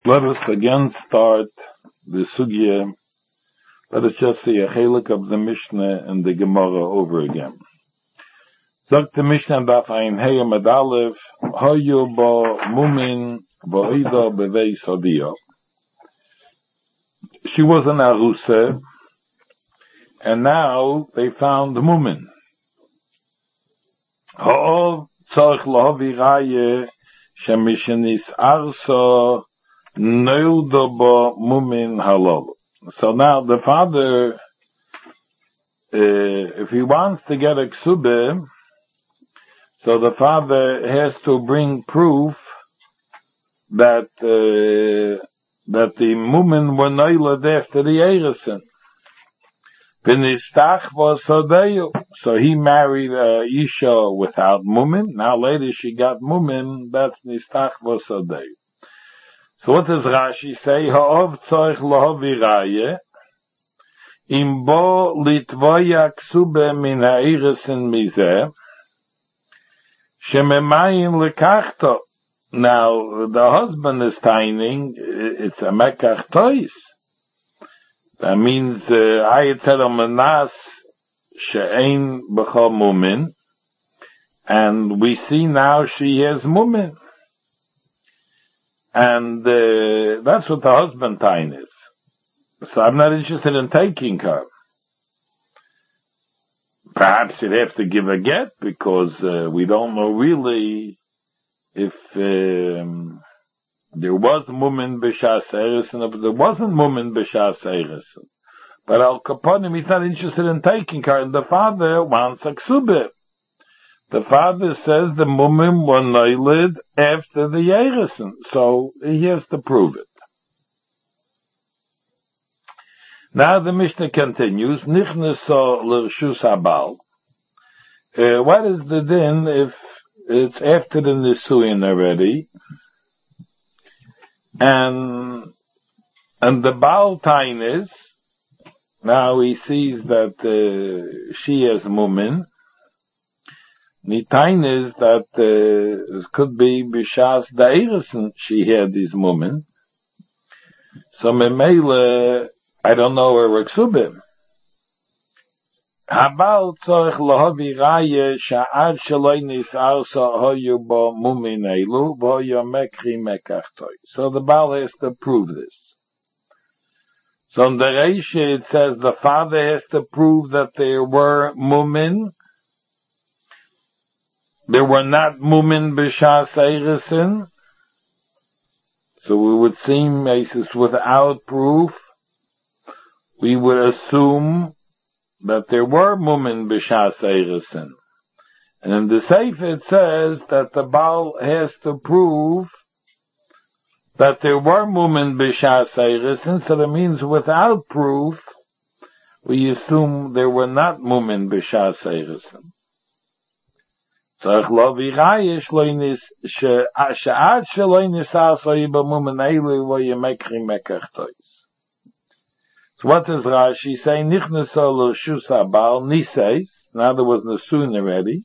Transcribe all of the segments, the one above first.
Let us again start the sugya. Let us just see a chelik of the Mishnah and the Gemara over again. Sagt the Mishnah daf ein heya medalev hoyu bo mumin bo'ida bevei sodia. She was an arusa, and now they found mumin. Ha'ov tzarich lahavi raya shemishenis arso Neudaba mumin halal. So now the father, if he wants to get a ksubah, so the father has to bring proof that the mumin were neilad after the erison. Pinistach was sodeyu. So he married Isha without mumin. Now later she got mumin. That's nistach was sodeyu. So what does Rashi say? Ha'ov tzorich lahavi raya im bo litvoya ksube min ha'irisin mizeh shememayim lekachto. Now the husband is tining. It's a mekach tois. That means hayetzer manas she'ein b'chol mumin, and we see now she has mumin. And that's what the husband time is. So I'm not interested in taking her. Perhaps you'd have to give a get because we don't know really if there was mumin b'shas erison, if there wasn't mumin b'shas erison. But Al Kaponim, he's not interested in taking her, and the father wants a ksubah. The father says the mumin were neilad after the yerison, so he has to prove it. Now the Mishnah continues, Nichneso l'rshus habal. What is the din if it's after the nisuin already, and the baal tain is, now he sees that she has mumin. Nitain is that it could be b'shas da'irison she had this woman. So memele, I don't know where ksubim. Habal tzorich lahavi raya sha'ad shaloi nisar so hoyu bo mumin elu v'hoyu mekri mekachtoi. So the Baal has to prove this. So in the Reisha it says the father has to prove that there were mumin. There were not mumin b'shas erison. So we would seem, without proof, we would assume that there were mumin b'shas erison. And in the Sefer it says that the Baal has to prove that there were mumin b'shas erison, so that means without proof, we assume there were not mumin b'shas erison. So what is Rashi saying? Now there was Nesuin already.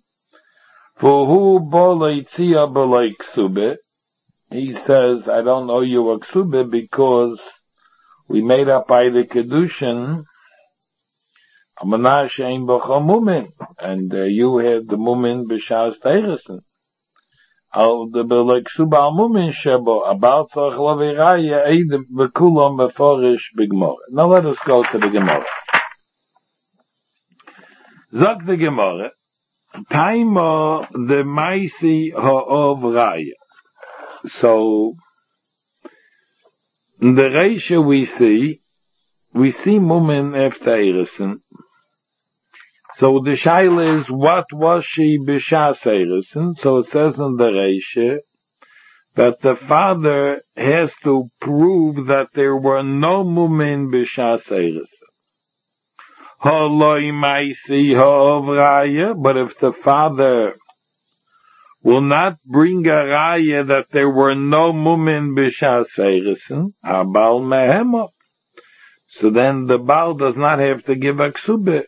He says, I don't owe you a ksube because we made up by the Kedushin and you had the mumin b'shas teiresen. Al the beleksuba al mumin shebo about tzarich lahavi raya eid v'kulam meforish b'gemara. Now let us go to the Gemara. Zog the Gemara, taima the maisi ha'ov raya. So in the Reisha we see mumin after erison. So the shaila is, what was she b'shas erison? So it says in the Reisha that the father has to prove that there were no mumin b'shas erison. Ha'loi maisi ha'ov raya, but if the father will not bring a raya that there were no mumin b'shas erison, habal mehema. So then the Baal does not have to give a ksubah.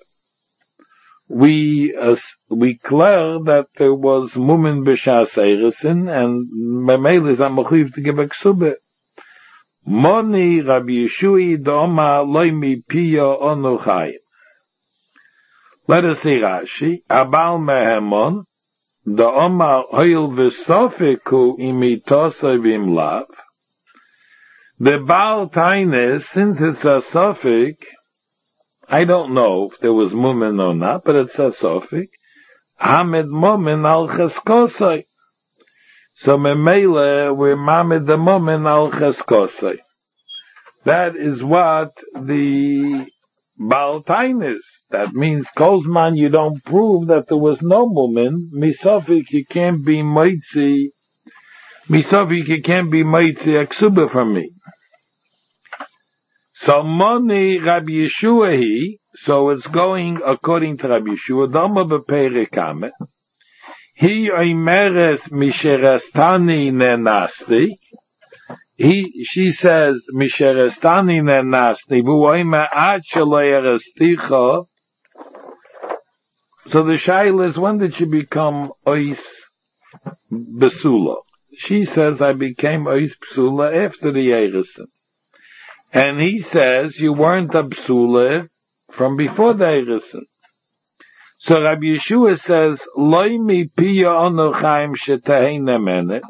We declare that there was mumin b'shas erison, and memele is amechuyev to give a ksubah. Moni Rabbi Yeshui Doma Loimi Piyo Onuchai. Let us see Rashi. Abal Mehemon, the Oma Hoil Visofiku Imitosa Vimlav. The Baal Taines, since it's a suffix, I don't know if there was Mumin or not, but it's a suffix. Hamed Mumin al Cheskosai. So Memele, we're Mamed the Mumin al Cheskosai. That is what the Baal Taines. That means, Kozman, you don't prove that there was no Mumin. Misofik, you can't be Moitzi. Misofik, you can't be Moitzi Aksuba from me. So Moni Rabbi Yeshua he, so it's going according to Rabbi Yeshua, Dama Beperikame. He oimeres misherestani nenasti. She says misherestani nenasti. Vuoime ad shaloyeresticha. So the shaila is, when did she become ois besula? She says, I became ois besula after the Eiresen. And he says, you weren't a besula from before the Eiresen. So Rabbi Yeshua says, Loi mi piya onochaim shetehena menes,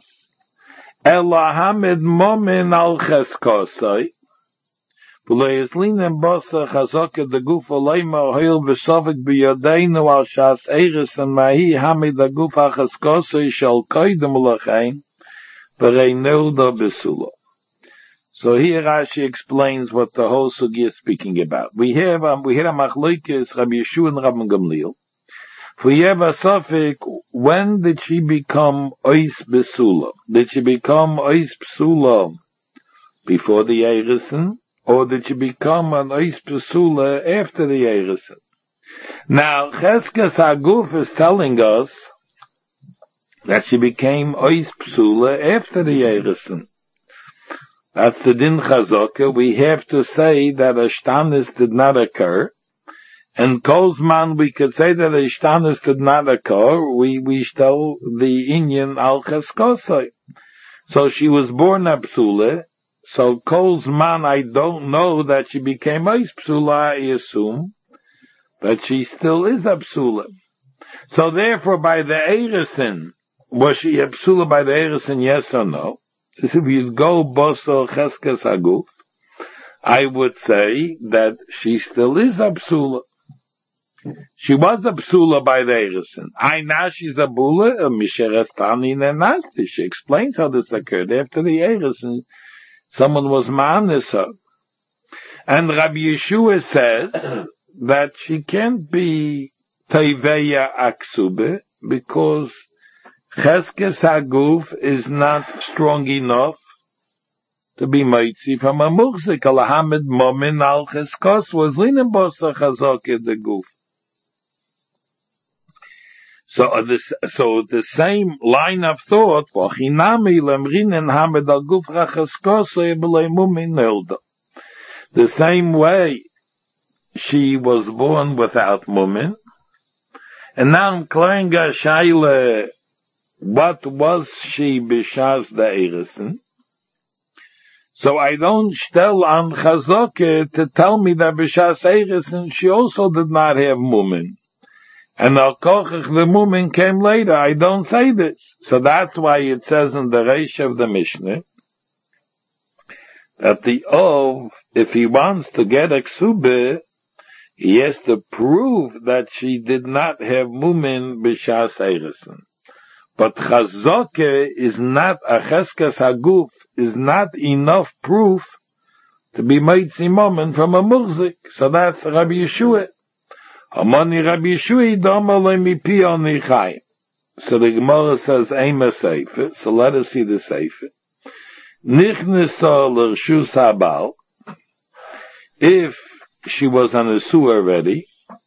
ela hamid momin al cheskosai, v'lo yizlinem bosa chazoke de gufa leima hoil v'sovik biyodeinu al shas eires and mahi hamid de gufa cheskosai shal koidem lachaim, v'rei neuda besula. So here Rashi explains what the whole sugi is speaking about. We had a machlokes Rabbi Yeshua and Rabban Gamliel. For Yeva Sofik, when did she become Ois Besula? Did she become Ois Besula before the Eiresen, or did she become an Ois Besula after the Eiresen? Now, Cheskes Haguf is telling us that she became Ois Besula after the Eiresen. That's the Din Chazaka. We have to say that a Shtanis did not occur. And Kolzman, we could say that a Shtanis did not occur. We stole the Inyan al Cheskosai. So she was born a Psula. So Kolzman, I don't know that she became a Psula, I assume. But she still is a Psula. So therefore, by the Eiresen, was she a Psula by the Eiresen, yes or no? If you go Boso Cheskes Haguf, I would say that she still is a Psula. She was a Psula by the Eiresen. Now she's a Bula, a Misherestani Nenasti. She explains how this occurred. After the Eiresen, someone was Ma'anis her. And Rabbi Yeshua says that she can't be Teiveya Aksube because Cheskes Haguf is not strong enough to be Meitzi from a Muchzik. Alahamid Momin al Cheskos was linen bosa chazok in the Guf. So the same line of thought, V'chinami lemrinen hamid al Guf racheskos ebelei Mumin nelda. The same way she was born without Mumin, and now I'm clearing a shaila. What was she b'shas the Eiresen? So I don't stel on Chazoke to tell me that b'shas Eiresen she also did not have Mumin. And al kochach the Mumin came later. I don't say this. So that's why it says in the Reish of the Mishnah that the Ov, if he wants to get a Ksubeh, he has to prove that she did not have Mumin b'shas Eiresen. But Chazoke is not, a Cheskes Haguf is not enough proof to be Meitzi Momen from a Muchzik. So that's Rabbi Yeshua. Amani Rabbi Yeshua, Dama Lemi Pi Ani Chayim. So the Gemara says, Eima Seifer. So let us see the Seifer. Nichnesa l'rshus habal. If she was on a Su already,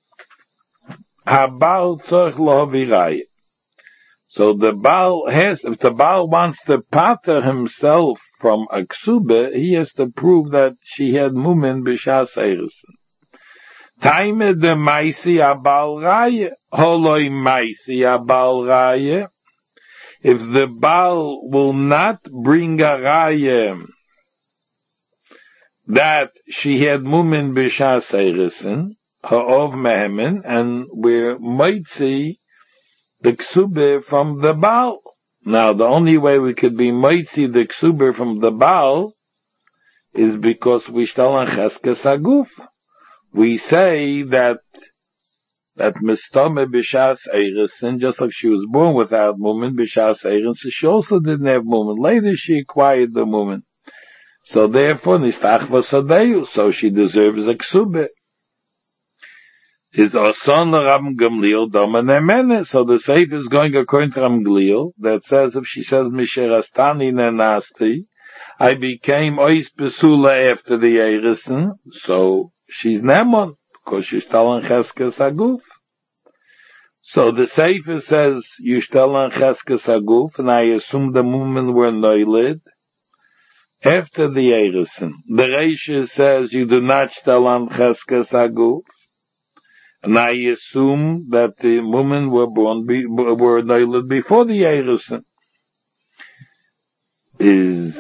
Habal tzorch lohavirayim. So the Baal if the Baal wants to pater himself from a Ksubah, he has to prove that she had Mumin b'shas Eiresen. Taime de Maisi Abal Raya, Holoi Maisi Abal Raya. If the Baal will not bring a Raya that she had mumen b'shas eiresen, ha'ov mehemen, and we might see the ksube from the Baal. Now, the only way we could be might see the ksube from the Baal is because we shtal on cheskes haguf. We say that mistame b'shas eiresen, just like she was born without mumen b'shas eiresen, she also didn't have mumen. Later she acquired the mumen. So therefore, nistach v'sadeyu, so she deserves a ksube. Is Oson Ram Gamliel Doma Nemene. So the Seif is going according to Ram Gamliel, that says if she says Misherastani Nenasti, I became Ois Besula after the Eirisen, so she's Nemon, because she's telling Cheskes Haguf. So the Seif says you tell on Cheskes Haguf, and I assume the women were Noilid after the Eirisen. The Reisha says you do not tell on Cheskes Haguf. And I assume that the women were noiled before the Eiresen. Is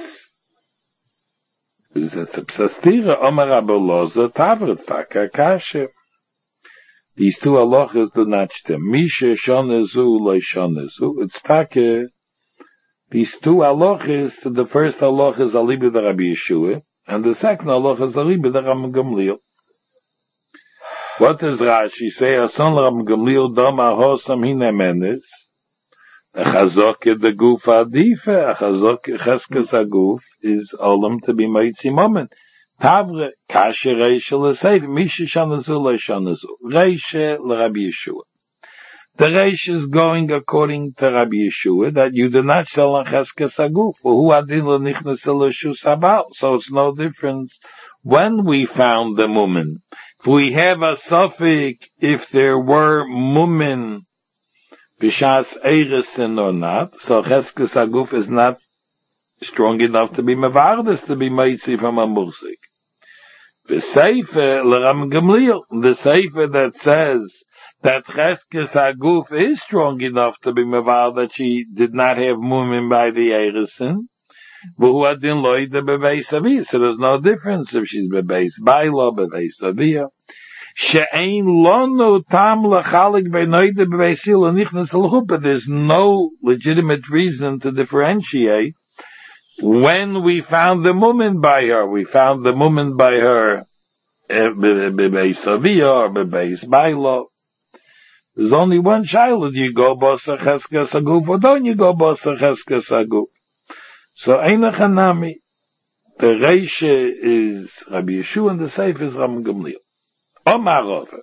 that the Psastira, Omar Aboloza, Tavret, Taka, Kashe. These two halachas do not stem. Misha, Shonezu, Loi Shonezu. It's Taka. These two halachas, the first halach is Alibi the Rabbi Yeshua, and the second halach is Alibi the Ram Gamliel. What does Rashi say? Ason Ram Gamliel Doma Hosam Hinemenes. A chazok the guf adife. A chazok cheskes aguf is olam to be made simomen. Tavre kashe reishe l'seif mishe shanazu le'shanazu reishe l'Rabbi Yeshua. The reishe is going according to Rabbi Yeshua that you do not shall on cheskes aguf. Who adin l'nichnas l'shus habal. So it's no difference when we found the woman. If we have a suffix, if there were mumen b'shas eiresen or not, so cheskes haguf is not strong enough to be mevardes, to be meitzi from a mursik. The Seifer l'Ram Gamliel, the Seifer that says that cheskes haguf is strong enough to be mevardes, that she did not have mumen by the eiresen. So there's no difference if she's bebeis bailo, bebeis avia. She'ein lono tam lachalik beinoide bebeisila nichnas l'chuppah. There's no legitimate reason to differentiate when we found the woman by her. We found the woman by her bebeis avia or bebeis bailo. There's only one child. You go bosa cheskes haguf or don't you go bosa cheskes haguf? So Einach Hanami, the Reisha is Rabbi Yeshua and the Seif is Ram Gamliel. Omar Rove.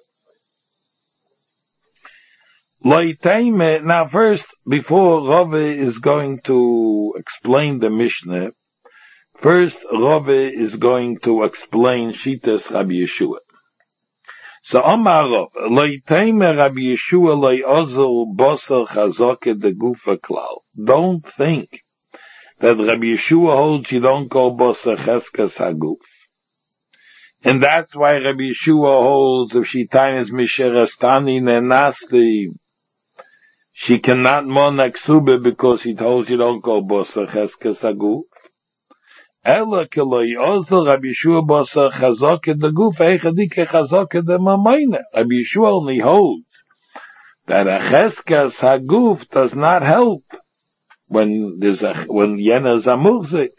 Loiteime, now first, before Rove is going to explain the Mishnah, first Rove is going to explain Shitas Rabbi Yeshua. So Omar Rove, Loiteime Rabbi Yeshua Loi Ozel Bosel Chazoke de Gufa Klal. Don't think that Rabbi Yeshua holds you don't go bosa cheskes haguf. And that's why Rabbi Yeshua holds if she tines misherastani nenasti, she cannot mona ksube because he told you don't go bosa cheskes haguf. Ela keloi also Rabbi Yeshua bosa chazok de guf eichadike chazok de mamayne. Rabbi Yeshua only holds that a cheskes haguf does not help when Yena is a murzik.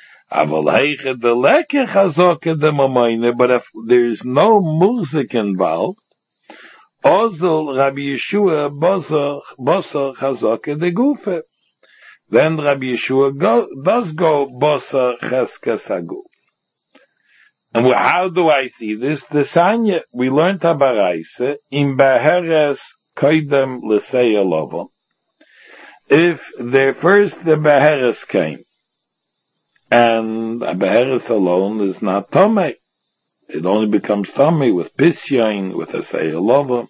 But if there is no murzik involved, Ozil Rabbi Yeshua bosa chazok de gufe. Then Rabbi Yeshua does go bosa cheskes haguf. And how do I see this? The Sanya, we learned Habaraisa, in Beheres Koidem L'Sei Elovam. If first the Beheres came, and a Beheres alone is not Tomei, it only becomes Tomei with Pisyain, with a Seyelova.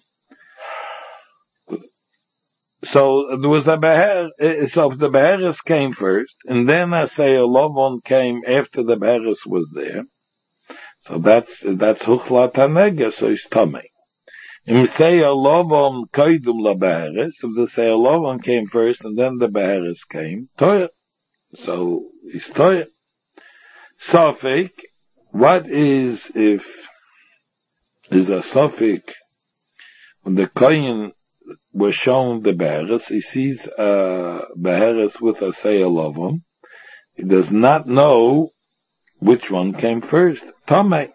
So there was a Beheres, so if the Beheres came first, and then a Seyelovon came after the Beheres was there, so that's Huchlat HaNega, so it's Tomei. Im Seyelovon Koidum LaBeheres, if the Seyelovon came first and then the Beheres came, Toyer. So it's Toyer. Sofik, what is if is a suffix when the Kohen was shown the Beheres, he sees a Beheres with a Seyel of him. He does not know which one came first. Tomei.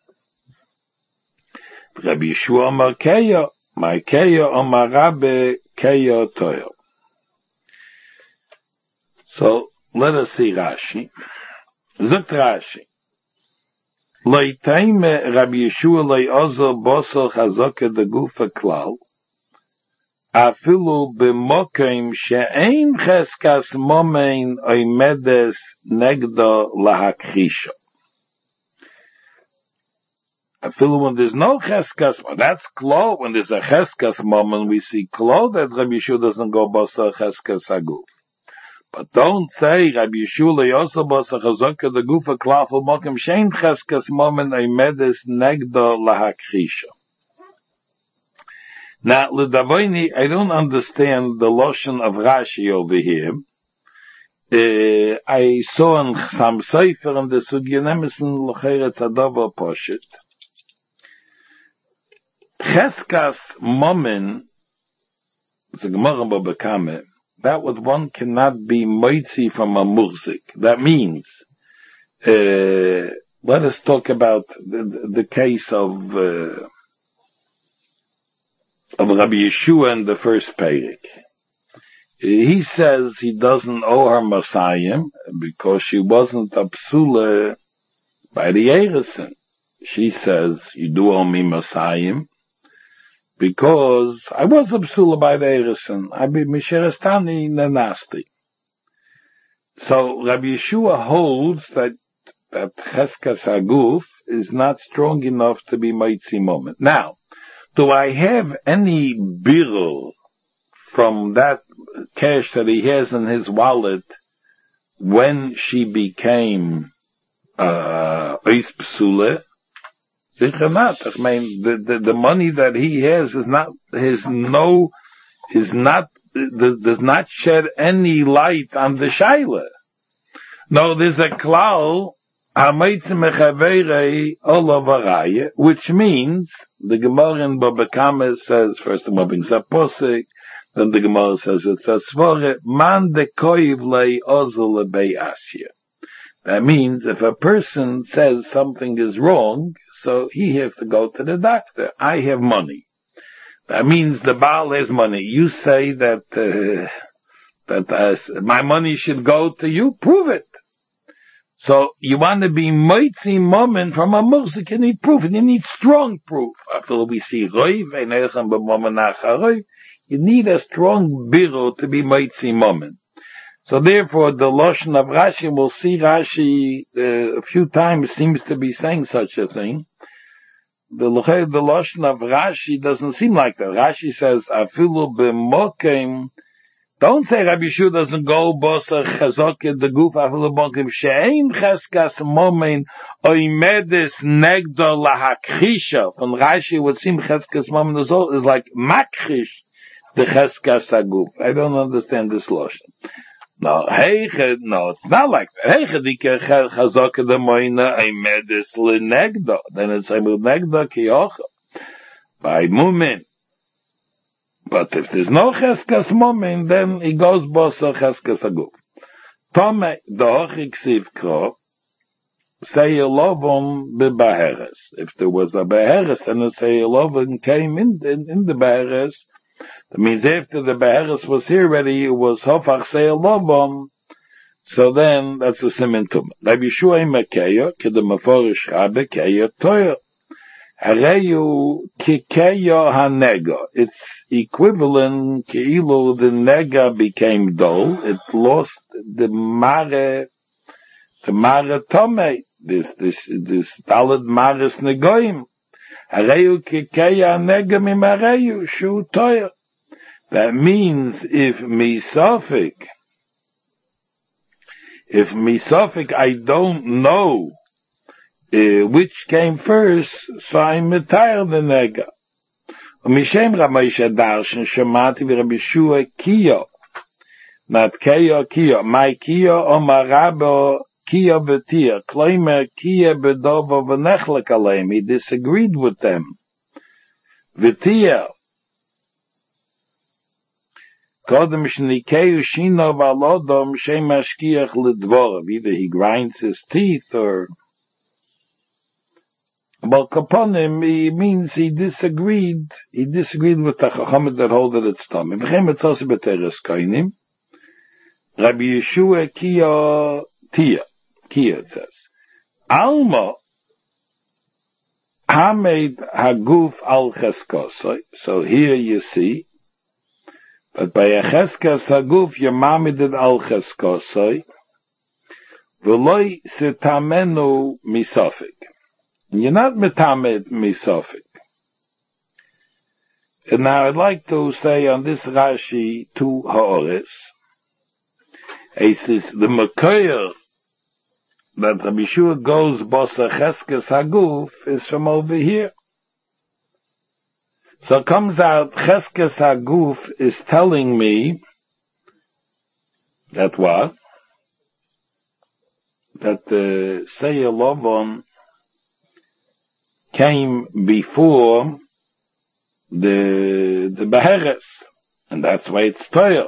Rabbi Yeshua Amar Keyo, my Keyo Amar Rabbe Keyo Toyo. So, let us see Rashi. Zot Rashi. Loi Taime Rabbi Yeshua Loi Ozo Boso Chazoke de Gufa Klal, Afilu B'mokim She'ein Cheskas Momein Oimedes Negdo Lahakrisha. Afilu when there's no Cheskas, that's Klo. When there's a Cheskas moment, we see Klo that Rabbi Yeshua doesn't go Boso Cheskas Aguf. But don't say Rabbi Yeshua also Boso Chazoke de Gufa Klal B'mokim She'ein Cheskas Momein Oimedes Negdo Lahakrisha. Now, L'Davoini, I don't understand the lotion of Rashi over here. I saw in some Sefer in the Sugya Nemesen L'Cheret Adova Poshet. Cheskas Momen, the Gemara Baba Kame, that what one cannot be moitzi from a murzik. That means, let us talk about the case of Rabbi Yeshua in the first Perek. He says he doesn't owe her Messiah because she wasn't a psula by the Erison. She says, you do owe me Messiah because I was a psula by the Erison. I be Misherestani Nanasti. So Rabbi Yeshua holds that Cheskas Haguf is not strong enough to be Maitzi moment. Now, do I have any bill from that cash that he has in his wallet when she became Ois Psule? Sicher not. I mean, the money that he has does not shed any light on the Shaila. No, there's a klal, which means the Gemara in Baba Kama says, first of all, brings a posik, then the Gemara says it's a svore, man de koiv lei ozel bei asya. That means if a person says something is wrong, so he has to go to the doctor. I have money. That means the Baal has money. You say that my money should go to you, prove it. So you want to be moitzi moment from a murzik, you need proof, and you need strong proof. After we see roiv, you need a strong biro to be moitzi moment. So therefore, the lotion of Rashi, we'll see Rashi a few times seems to be saying such a thing. The lotion of Rashi doesn't seem like that. Rashi says, afilu b'mokim. Don't say Rabbi Yeshua doesn't go bosa chazok the guf afilu b'mokim she'ein cheskas momen oimedes negdo lahakrisha. From Rashi, it would seem cheskas momen is like makrish the cheskas aguf. I don't understand this lotion. No, it's not like that. Heichadike chazok the moina oimedes lenegdo. Then it's amud negdo kiyocha by mumin. But if there's no cheskas momin, then it goes bosa cheskas aguf. Tome doch iksiv kro seyelovon bebaheres. If there was a beheres and a seyelovon came in the beheres, that means after the beheres was here already, it was hofach seyelovon. So then that's a siman tum. Rabbi Yeshua imakeyo kedem maforish rabbe keyo toyo. Hareyu kikeyo hanego. It's equivalent keilu the nega became dull. It lost the mare tome. This dalad mares negoim. Hareyu kikeyo hanega mimareyu shu toyo. That means if misofik I don't know which came first, so I'm retired the nega. Mishem Rameisha Darshan Shemati v'Rabbi Yeshua Kiyo, not Kiyo. My Kiyo Omar Rabbo Kia v'tia, Kleimer kia bedova v'nechlek aleim. He disagreed with them. V'tia, Kodem shnikeu shino v'alodom shem mashkiach l'dvorav. Either he grinds his teeth or... But upon him, he means he disagreed with the Chachamim that hold that it's Tomim. V'chem etzos b'teres koinim. Rabbi Yeshua Kia it says. Alma Hamed Haguf al Cheskosoi. So here you see, but by a Cheskas Haguf, you mamided al Cheskosoi. V'loi setamenu misofik. You're not metamed misofik. And now I'd like to say on this Rashi two ha'ores. It says the Mekoyer that Rabbi Yeshua goes Bosa Cheskes Haguf is from over here. So it comes out Cheskes Haguf is telling me that what? That the Seir Lovon came before the Beheres, and that's why it's Toyer.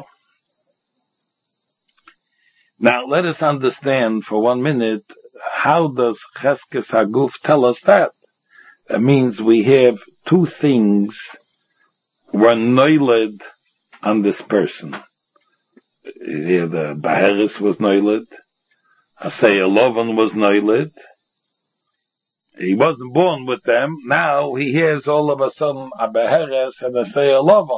Now, let us understand for 1 minute, how does Cheskes Haguf tell us that? That means we have two things were noiled on this person. Here the Beheres was noiled, Seir Lovon was noiled. He wasn't born with them. Now he hears all of a sudden a Beheres and a Seir Lovon.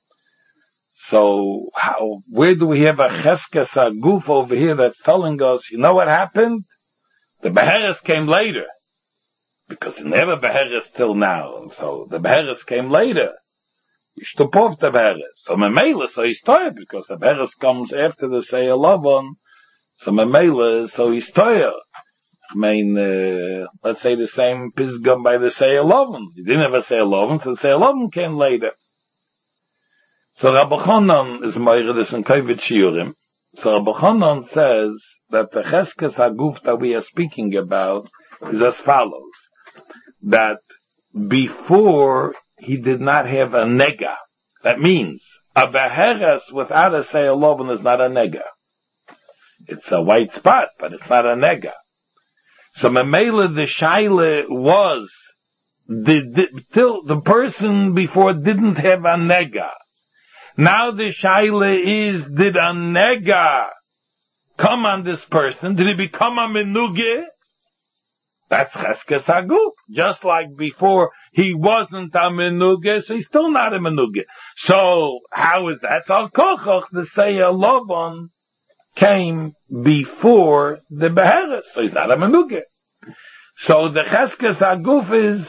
So where do we have a Cheskes Haguf over here that's telling us, you know what happened? The Beheres came later. Because they never Beheres till now. So the Beheres came later. Yishtupov the Beheres. So Memela, so he's tired because the Beheres comes after the Seir Lovon. So Memela, so he's tired. I mean, let's say the same Pisgum by the Seir Lovon. He didn't have a Seir Lovon, so the Seir Lovon came later. So Rabbi Chanan is Meiredes and Kovet Shiurim. So Rabbi Chanan says that the Cheskes Haguf that we are speaking about is as follows. That before he did not have a nega. That means a Beheres without a Seir Lovon is not a nega. It's a white spot, but it's not a nega. So Memela the Shaila was till the person before didn't have a nega. Now the shaila is, did a nega come on this person? Did he become a menuge? That's Cheskes Haguf. Just like before, he wasn't a menuge, so he's still not a menuge. So, how is that? So, Kochoch, the Seir Lovon, came before the Beheres, so he's not a menuge. So, the Cheskes Haguf is,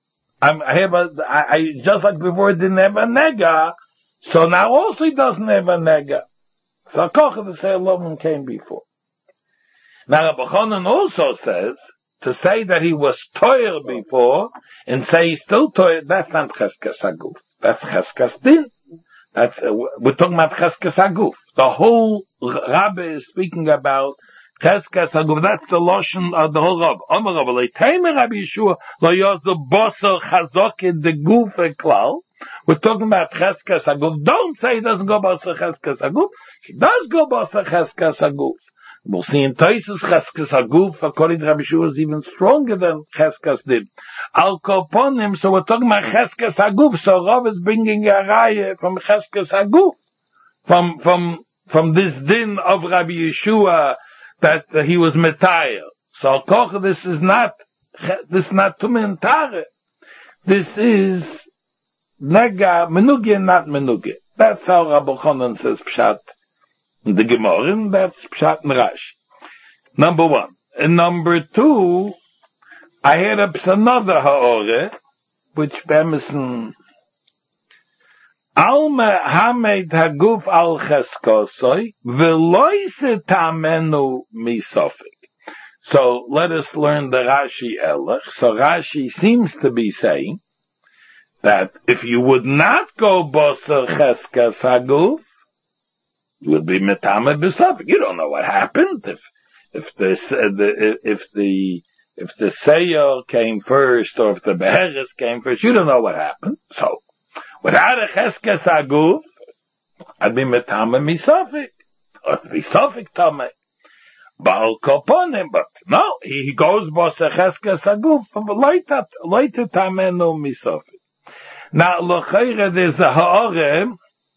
just like before, it didn't have a nega, so now also he doesn't have a nega. So Koch the Seir Lovon came before. Now Rabbi Chanan also says, to say that he was toyer before, and say he's still toyer, that's not Cheskes Haguf. That's Cheskes Din. We're talking about Cheskes Haguf. The whole Rabbi is speaking about Cheskes Haguf. That's the Lashon of the whole Rabbi. Amar Rabbi, Leiteimer Rabbi Yeshua, lo yozu boser chazok in the guf eklal. We're talking about Cheskes Haguf. Don't say he doesn't go Boser Cheskes Haguf. He does go Boser Cheskes Haguf. We'll see in Tosis Cheskes Haguf, according to Rabbi Yeshua, is even stronger than Cheskes Din. Al Koponim, so we're talking about Cheskes Haguf. So Rav is bringing a raya from Cheskes Haguf, from this din of Rabbi Yeshua that he was Metayel. So Koch, this is not Tumen Tare. This is nega, menuge, not menuge. That's how Rabbi Chanan says Pshat in the Gemara, and that's Pshat in Rashi. Number one. And number two, I had another ha'ore, which Bemison, Alma hamed haguf al cheskosoi, v'loi setamenu misofik. So let us learn the Rashi Elech. So Rashi seems to be saying that if you would not go Boser Cheskes Haguf, you would be Metame B'Sofik. You don't know what happened. if the Seir came first, or if the Beheres came first, you don't know what happened. So, without a Cheskes Aguf, I'd be Metame Misafik, or Misafik Tame. Baal Koponim, but no, he goes Bos a Cheskes Aguf, later Tamenu Misafik. Now, L'Cheire, there's a Ha'orem,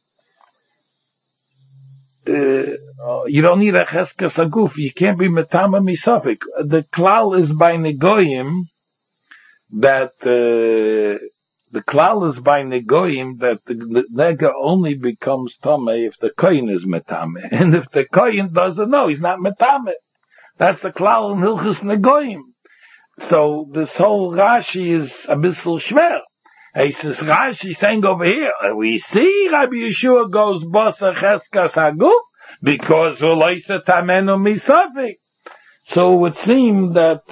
you don't need a Cheskes Aguf, you can't be Metame Misafik. The Klal is by Negoyim, that, the Klal is by Negoyim, that the Nega only becomes Tame if the Kohen is Metame. And if the Kohen doesn't know, he's not Metame. That's the Klal in Hilchus Negoyim. So this whole Rashi is a bissel schwer. He says, Rashi saying over here, we see Rabbi Yeshua goes Bosa Cheskas Haguf, because Uloisa Tamenu Misafik. So it would seem that,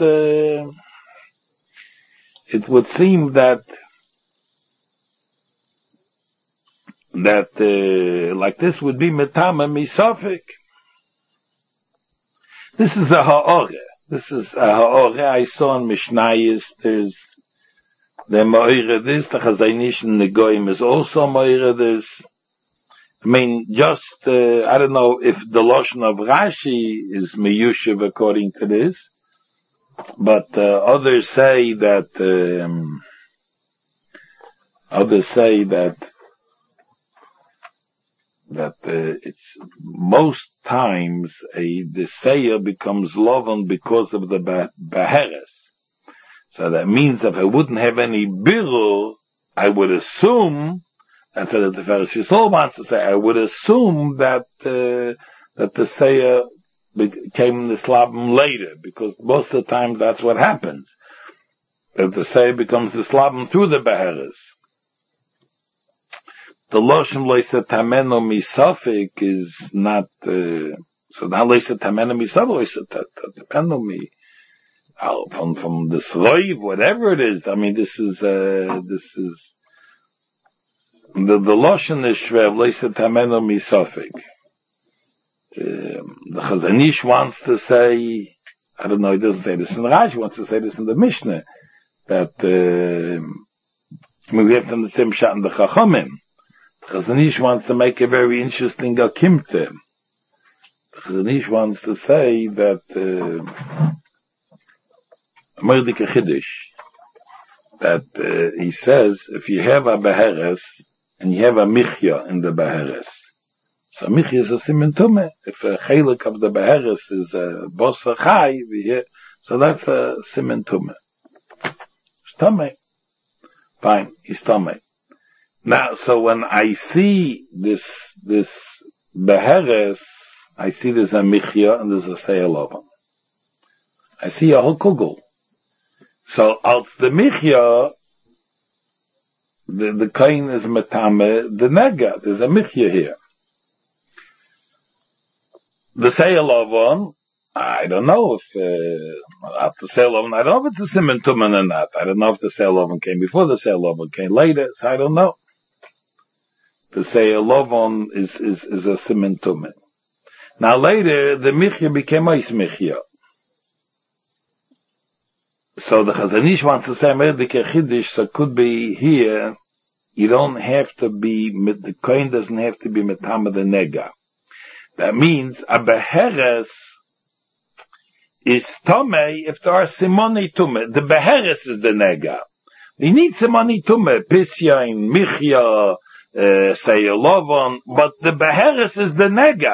like this would be Metame Misafik. This is a Ha'oreh. This is a Ha'oreh I saw in Mishnayis. There's the Ma'ire this, the Chazaynish in Negoyim is also Ma'ire this. I mean, just, I don't know if the Lashon of Rashi is Meyushev according to this, but others say that it's most times the Seir becomes Lovan because of the Beheres. So that means if I wouldn't have any Birur, I would assume, that's what the Pharisee Yisrael wants to say, I would assume that the Seir became the Slavim later, because most of the time that's what happens. That the Seir becomes the Slavim through the Beheres. The Loshem Loisa Tameno Misafik is not, so now Loisa Tameno Misafik, Loisa Tameno Mi, from the Sloiv, whatever it is. I mean, this is, the Loshen is Shvev, Loisa Tameno Misafik. The Chazanish wants to say, I don't know, he doesn't say this in the Rashi, he wants to say this in the Mishnah, that, I mean, we have to understand Pshat in the Chachamim. Chazanish wants to make a very interesting akimte. Chazanish wants to say that Mordecai Chiddush, that he says if you have a Beheres and you have a Michya in the Beheres, so Michya is a Simen Tumeh. If a Chelik of the Beheres is a Bosa Chai, so that's a Simen Tumeh. It's Tumeh. Fine, he's Tumeh. Now, so when I see this Beheres, I see there's a Michya and there's a Seilovan. I see a whole kugel. So, als the Michya, the Kain is Metame, the Nega, there's a Michya here. The Seilovan, I don't know if, after Seilovan, I don't know if it's a Simen Tumen or not. I don't know if the Seilovan came before, the Seilovan came later, so I don't know. To say a Lovon is a Simen Tumeh. Now later, the Michya became Ois Michya. So the Chazanish wants to say, Merdeke Chiddush, so could be here, you don't have to be, the Kohen doesn't have to be Metame the Nega. That means, a Beheres is Tomei if there are Simoni Tumeh. The Beheres is the Nega. You need Simoni Tumeh, Pisyain, Michya, Seilovon, but the Beheres is the Nega.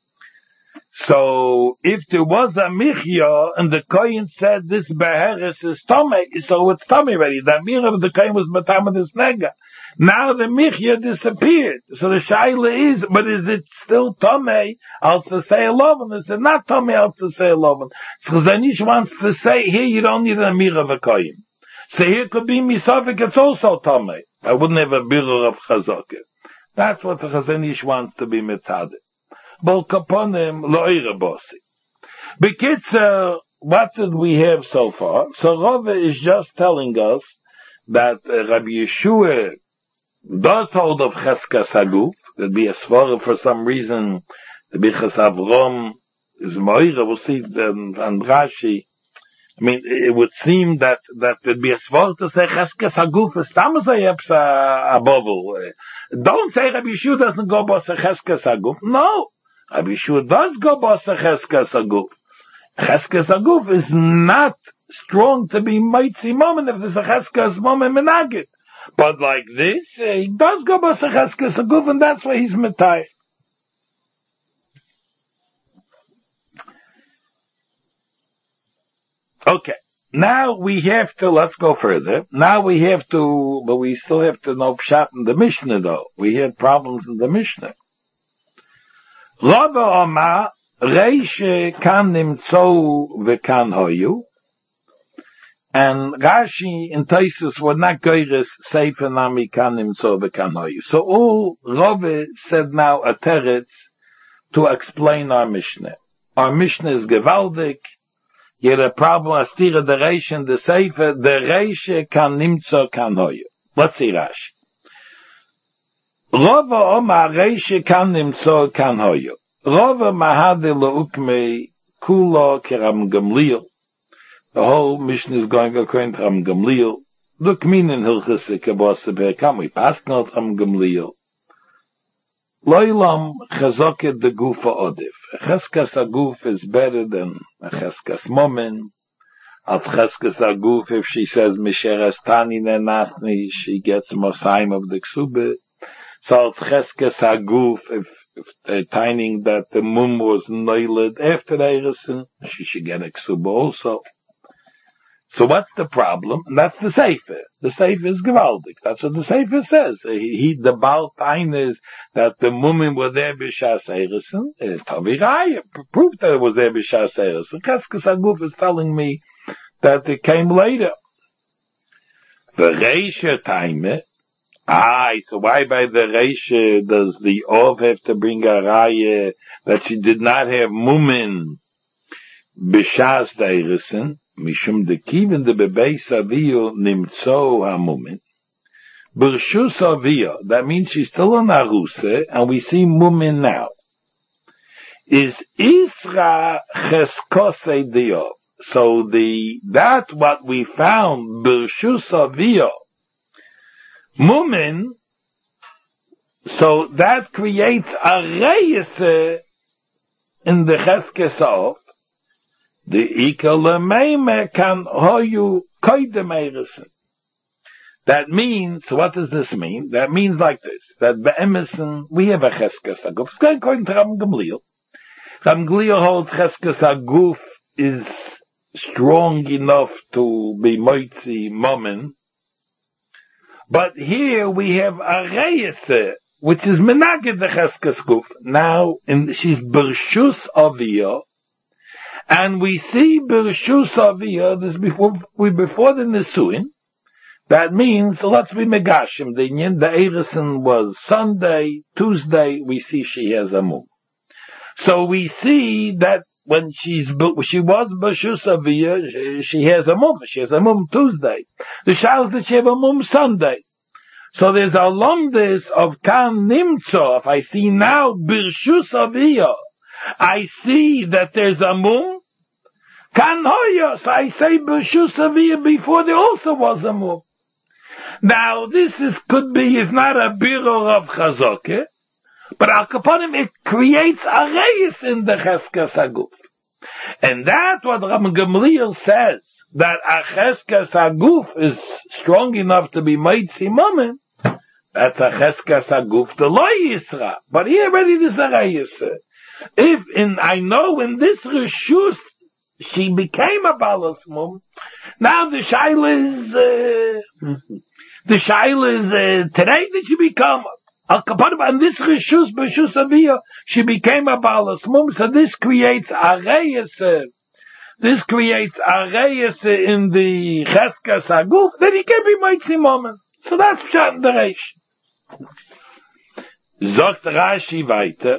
So, if there was a Michya, and the Kohen said this Beheres is Tomei, so it's Tomei already. The Amir of the Kohen was Matam this Nega. Now the Michya disappeared. So the Shaila is, but is it still Tomei, also Seilovon? Is it not Tomei, also Seilovon? So Chazanish wants to say, here you don't need an Amir of a Kohen. So here could be Misafik, it's also Tomei. I wouldn't have a birur of Chazakah. That's what the Chazanish wants to be mitzadeh. Bol kaponim lo'ira bosi. Bekitzer, what did we have so far? So Rava is just telling us that Rabbi Yeshua does hold of Cheskas Haguf. There'd be a svara for some reason. The Bichas Avrom is Moira, we'll see, and Rashi. I mean, it would seem that there'd be a svart to say Cheskes Haguf is Tamasayep's a bubble. Don't say Rabbi Yeshua doesn't go by Cheskes Haguf. No, Rabbi Yeshua does go by Cheskes Haguf. Cheskes Haguf is not strong to be Mitzi Moment if there's a Cheskes Moment Menagit. But like this, he does go by Cheskes Haguf, and that's why he's Metai. Okay, now we have to, let's go further. Now we have to, but we still have to know Pshat in the Mishnah though. We had problems in the Mishnah. Rava Omar, Reishe kan nimtzo v'kan hoyu. And Rashi and Taisus were not goyres Sefer Nami kan nimtzo v'kan hoyu. So all Rava said now a teretz to explain our Mishnah. Our Mishnah is gewaldig. You had a problem, Astira, the Reish and the Sefer, the Reish kan nimtzo kan hoyu. Let's see Rashi. Rava Omar Reish kan nimtzo kan hoyu. Rava mahade leukme kula keram Gamliel. The whole Mishnah is going according to Ram Gamliel. Look, meaning Hilchas Kabasa Be'ekam, we pass not Ram Gamliel. Loilam chazoket the gufa odif. A cheskas aguf is better than a cheskas momen. Al cheskas aguf, if she says misheres tani nenasni, she gets mosaim of the ksube. So al cheskas aguf, if they're tining that the mum was noiled after the Eiresen, she should get a ksube also. So what's the problem? And that's the Sefer. The Sefer is gewaldig. That's what the Sefer says. The Baal Tain is that the women were there b'shas Eiresen. Taviraya proved that it was there b'shas Eiresen. Cheskes Haguf is telling me that it came later. The Reisha Taime. So why by the Reisha does the Ov have to bring a Raya that she did not have mumen b'shas Eiresen? Mishum de kiven de bebeis avio nimtzo hamumin. Bershus avio, that means she's still an aruse, and we see mumin now. Is Isra cheskose dio. So that what we found, Bershus avio, mumin, so that creates a reise in the cheskes of, the ikale meime kan hoyu koidem Eiresen. That means, what does this mean? That means like this, that be'emesen, we have a cheskes haguf. It's going according to Ram Gamliel. Ram Gamliel holds cheskes haguf is strong enough to be moitzi momen. But here we have a reise, which is menaged the cheskes haguf. Now, she's bershus aviyah, and we see Bereshus Aviyah, this before the Nisuin. That means, let's be Megashim. The Eiresen was Sunday, Tuesday, we see she has a mum. So we see that when she was Bereshus Aviyah, she has a mum. She has a mum Tuesday. The Shal is that she have a mum Sunday. So there's a lumdis of Kan Nimtzo. If I see now Bereshus Aviyah, I see that there's a mum. Kan hoya, so I say Bershus Aviyah before there also was a mum. Now this could be not a birur of Chazoke, but al kaponim it creates a reis in the Cheskes Haguf. And that's what Ram Gamliel says, that a Cheskes Haguf is strong enough to be Meitzi Momen. That's a Cheskes Haguf, the Lo Yisra. But here already there's a reis. I know in this Reshus, she became a Balas Mum. Now the Shaila is, today did she become, and this Reshus B'Shus Aviyah, she became a Balas Mum, so this creates a reis. This creates a reis in the Cheskes Haguf, that he can be Moitzi Momen. So that's Pshat the Reish. Zogt Rashi weiter,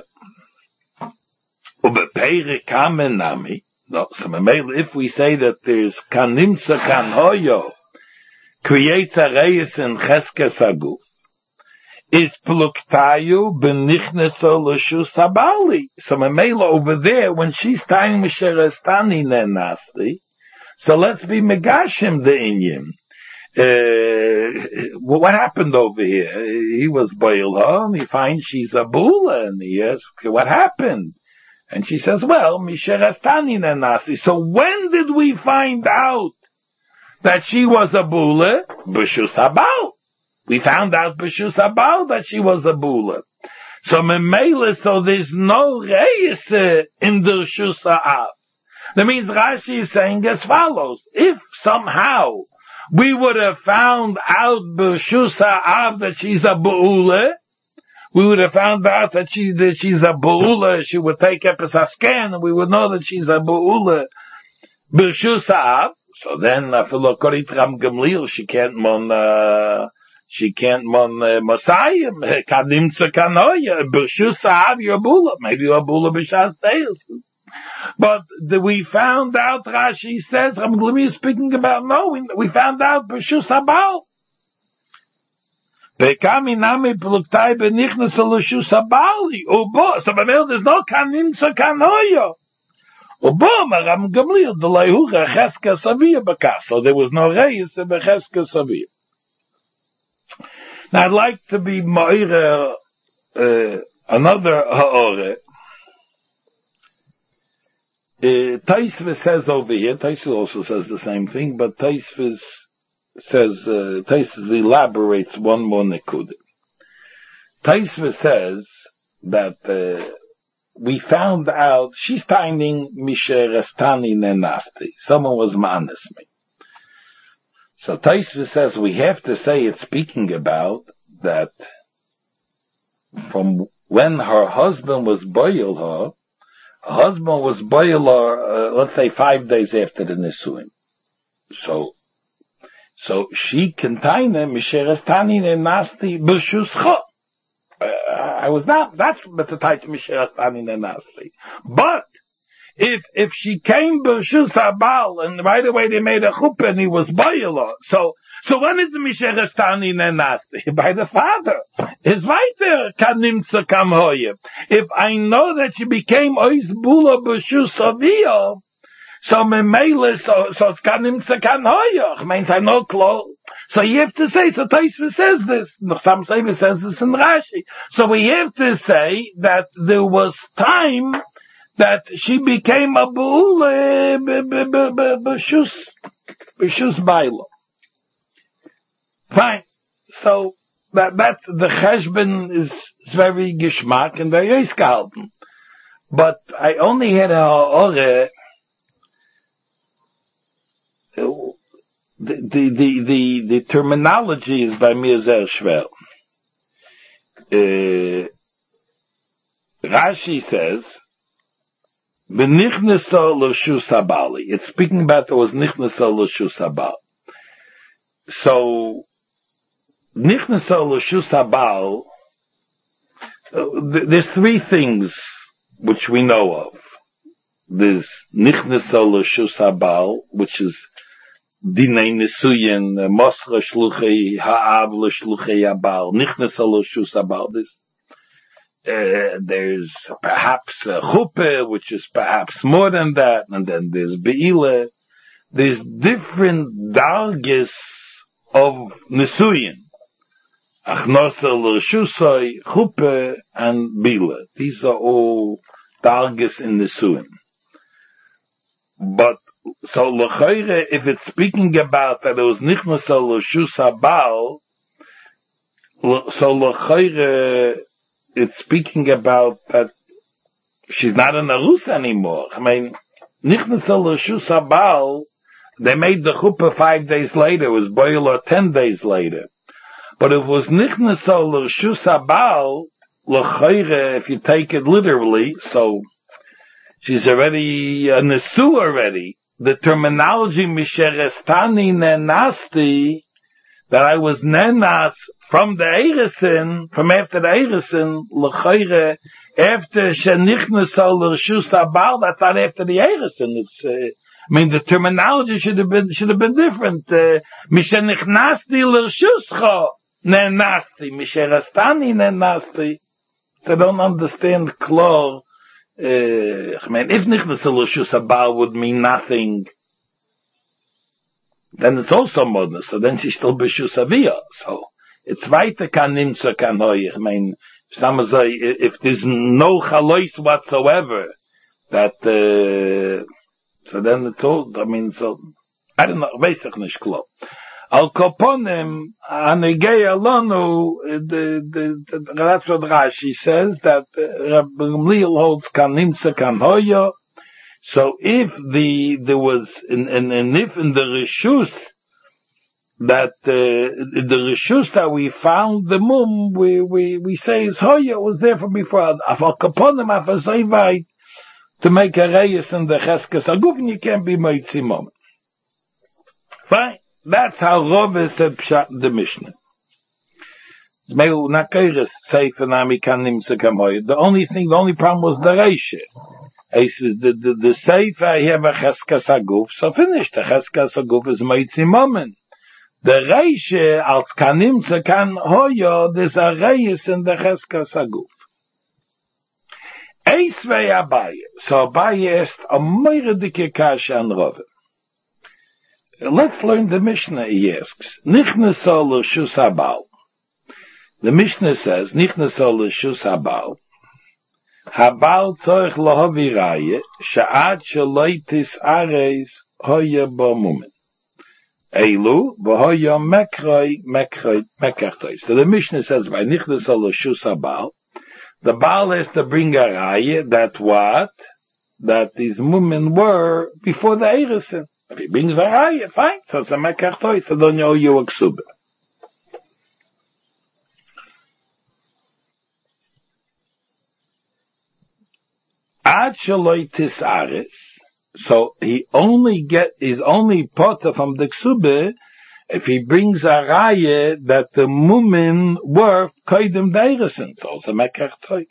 Ubepeire kamen nami. No, so if we say that there's kan nimtza kan hoyo, creates a reis in Cheskes Haguf, is pluktayu benichneso l'shus habali. So Mamela over there, when she's tying Misherestani nenasti, so let's be megashim the inyan. What happened over here? He was boiled home. He finds she's a bula, and he asks, "What happened?" And she says, "Well, Misherestani nenasti." So when did we find out that she was a bula? B'shus habal. We found out b'shus habal that she was a bula. So memela, so there's no reis in the shus ha'av. That means Rashi is saying as follows: if somehow we would have found out b'shus ha'av that she's a bula, we would have found out that she's a bula. She would take a scan, and we would know that she's a bula b'shus ha'av. So then, according to Ram Gamliel, she can't mon Messiah, kadimtza kanoya, b'shus ha'av your bula. Maybe you're a bula b'shas teis. But we found out, Rashi says, Ram Gamliel is speaking about knowing, we found out b'shus habal. Pekami nami pluktai benichnas l'shus habali. Ubo, so there's no kadimtza kanoya. Ubo, Ram Gamliel, the leihucha cheska savia b'kas. So there was no reis in cheska savia. Now I'd like to be moire another ha'ore. Taisvis says over here, Taisvis also says the same thing, but Taisvis says, Taisvis elaborates one more nekuda. Taisvis says that we found out she's timing Misherestani nenasti. Someone was manis me. So Taisvis says we have to say it's speaking about that from when her husband was boil her husband was boil her, let's say 5 days after the Nisuim. So she can time Misherestani nenasti b'shuscha. That's the type of Misherestani nenasti. But if she came b'shus habal and right away they made a chuppah and he was boiler, so when is the Misherestani nenasti? By the father. It's right there. Kanimtza kam hoye. If I know that she became ois bula b'shus avio, so memele, so it's kanimtza kam hoye. Means I know clothes. So you have to say, so Taisva says this. Some say it says this in Rashi. So we have to say that there was time that she became a bull b'shus bailo. Fine. So that's the cheshbon is very geschmack and very eisgehalten. But I only had a the terminology is by mir sehr schwer. Rashi says B'nichnesa l'shus habali. It's speaking about there was nichnesa l'shus habal. So nichnesa l'shus habal. There's three things which we know of. There's nichnesa l'shus habal, which is dinei nisuyin, mosra shluchei ha'av l'shluchei habal, nichnesa l'shus habal. There's perhaps a chuppah, which is perhaps more than that, and then there's be'ila. There's different dargis of nisuyin. Achnosa l'shusay, chuppah, and be'ila. These are all dargis in nisuyin. But, so l'chayre, if it's speaking about that it was nichnosa l'shus habal, so l'chayre, it's speaking about that she's not an arus anymore. I mean, Nichnesa l'shus habal, they made the chuppah 5 days later, it was boiler 10 days later. But if it was Nichnesa l'shus habal, l'chayre, if you take it literally, so she's already a nesu already. The terminology misherestani nenasti, that I was nenas from the Eirisin, from after the Eirisin, l'chayre, after shenichnesal l'shus habal, that's not after the Eirisin. It's, I mean, the terminology should have been different. Mishenichnasti l'shuscha, Nenasti, Misherastani Nenasti. They don't understand klar. I mean, if Nichnas Elushus Abal would mean nothing, then it's also modern, so then she's still Bishus Aviyah. So, it's weiter kan nimtza kan hoy. I mean, if there's no chalois whatsoever, that, so then it's all, I mean, so, I don't know, weiß ich nicht klar. Al Koponim, Anegei Alonu, that's what Rashi says, that Rabbi Gamliel holds kan nimtza kan hoyo. So if there was, and if in the Rishus, that, the Rishus that we found the mum, we say is hoya, was there from before. Al Koponim, Afazayvai, to make a reyes in the Cheskes Aguf, and you can't be Moitzi moment. Fine. That's how Rove said Pshat the Mishnah. The only problem was the Reishe. He says the Sefer I have a Cheskas Aguf, so finished. The Cheskas Aguf is Moitzi moment. The Reishe als Kanim Kan Hoyo, there's a Reis in the Cheskas Aguf. Eisvei Abaye. So Abaye ist a Meiredike Kasha an Rove. Let's learn the Mishnah, he asks. Nichnesol l'shus habal. The Mishnah says, Nichnesol l'shus habal. Habal tzorich lohavi raye, sha'ad shaloitis areis hoya bo mumen. Eilu, v'hoya mekroi. So the Mishnah says, by Nichnesol l'shus habal, the Baal has to bring a raye, that what? That these women were before the Eresin. If he brings a raya, fine. So it's a mekach so don't know you a ksuba. Ad shaloi tisaris, so his only potter from the ksuba, if he brings a raya that the women were koidem deiresen, so it's a mekach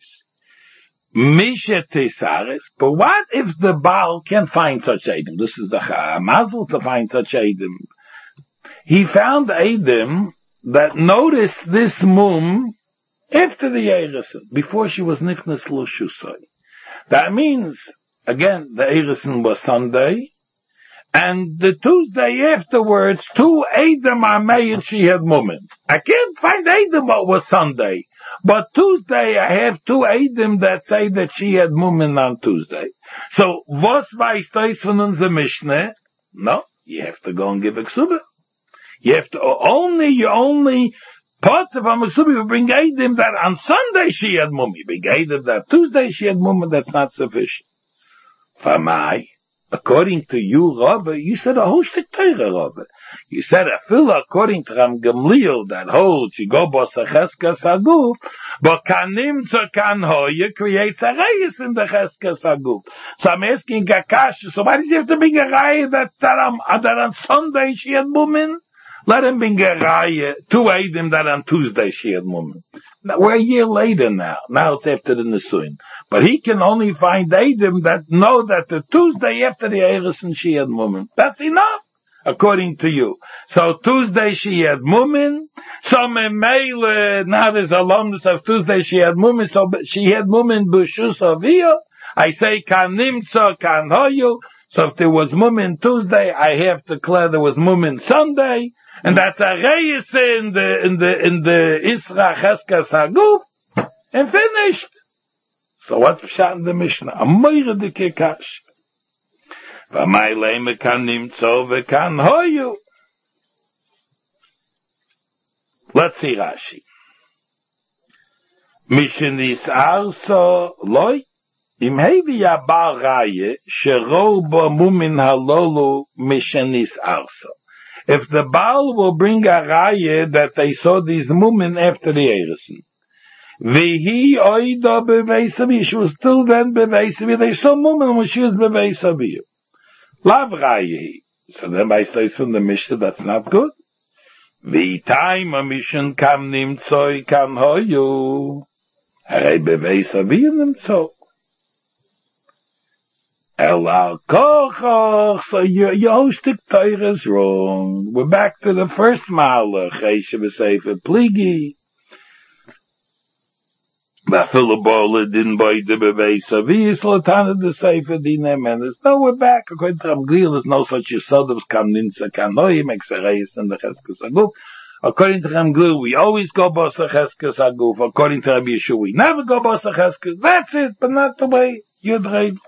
but what if the Baal can't find such Edom? This is the Mazel to find such Edom. He found Edom that noticed this mum after the Eresin, before she was Nichnas L'Shusay. That means, again, the Eresin was Sunday, and the Tuesday afterwards, 2 Edom are made she had mummin. I can't find Edom what was Sunday. But Tuesday, I have 2 Eidim that say that she had Mumin on Tuesday. So, was weiß das von unserer Mishnah? No, you have to go and give a ksuba. You have to, only part of a ksuba, you bring Eidim that on Sunday she had Mumin. You bring Eidim that Tuesday she had Mumin, that's not sufficient. For my, according to you, Rabbi, you said a whole stick Torah, Rabbi. You said a fill according to Ram Gamliel that holds you go bos a cheskas aguf, but kanim to kan hoya creates a reyes in the cheskas aguf. So I'm asking Gakash, so why does he have to bring a raya that on Sunday she had mumin? Let him bring a raya, 2 Eidim that on Tuesday she had mumin. Now, we're a year later now. Now it's after the Nisuin. But he can only find Eidim that know that the Tuesday after the Eresin she had mumin. That's enough, according to you. So Tuesday she had mumin. So Memele, now there's alumnus of Tuesday she had mumin. So she had mumin b'shus aviyah. I say kan nimtza kan hoyu. So if there was mumin Tuesday, I have to declare there was mumin Sunday. And that's a reyes in the Isra Cheskas Haguf, and finished. So what's Pshat in the Mishnah? A moire de kekash. V'may leime kan nimtzo v'kan hoyu. Let's see Rashi. Mishenis arso loy. Im hevi yabal raye, shero bo mumin halolu mishenis arso. If the Baal will bring a raya that they saw these mumin after the Eresin. Vihi oida beveisavi, she was still then beveisavi, they saw mumin when she was beveisavi. Lav raya. So then I say from the Mishnah, that's not good. Vi time a mission kam nimtzoi kam hoyu. Harei beveisavi nimtzoi. Ela kochoch, so your hostik Torah is wrong. We're back to the first Malach, Chesha v'Sefer Pligi. Ba'filabola didn't buy the bebeis avis, Latana the Sefer Dine Menes. No, we're back. According to Ramglil, there's no such yesodovs, kam ninsa, kam noyim, exereis, and the Cheskes Aguf. According to Ramglil, we always go Basa Cheskes Aguf. According to Rabbi Yeshua, we never go Basa Cheskes. That's it, but not the way you'd read.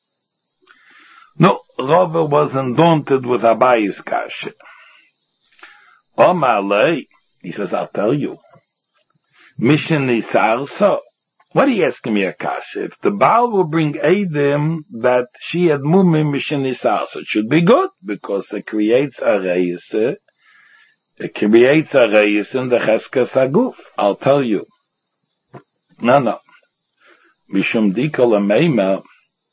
No, Rava wasn't daunted with Abayi's kasha. Omalei, he says, I'll tell you. Mishin Nisarsa. What are you asking me a kasha? If the Baal will bring Eidim that she had mumim Mishin Nisarsa, it should be good, because it creates a reis. It creates a reis in the Cheskes Aguf. I'll tell you. No. Mishum Dikol Ameima.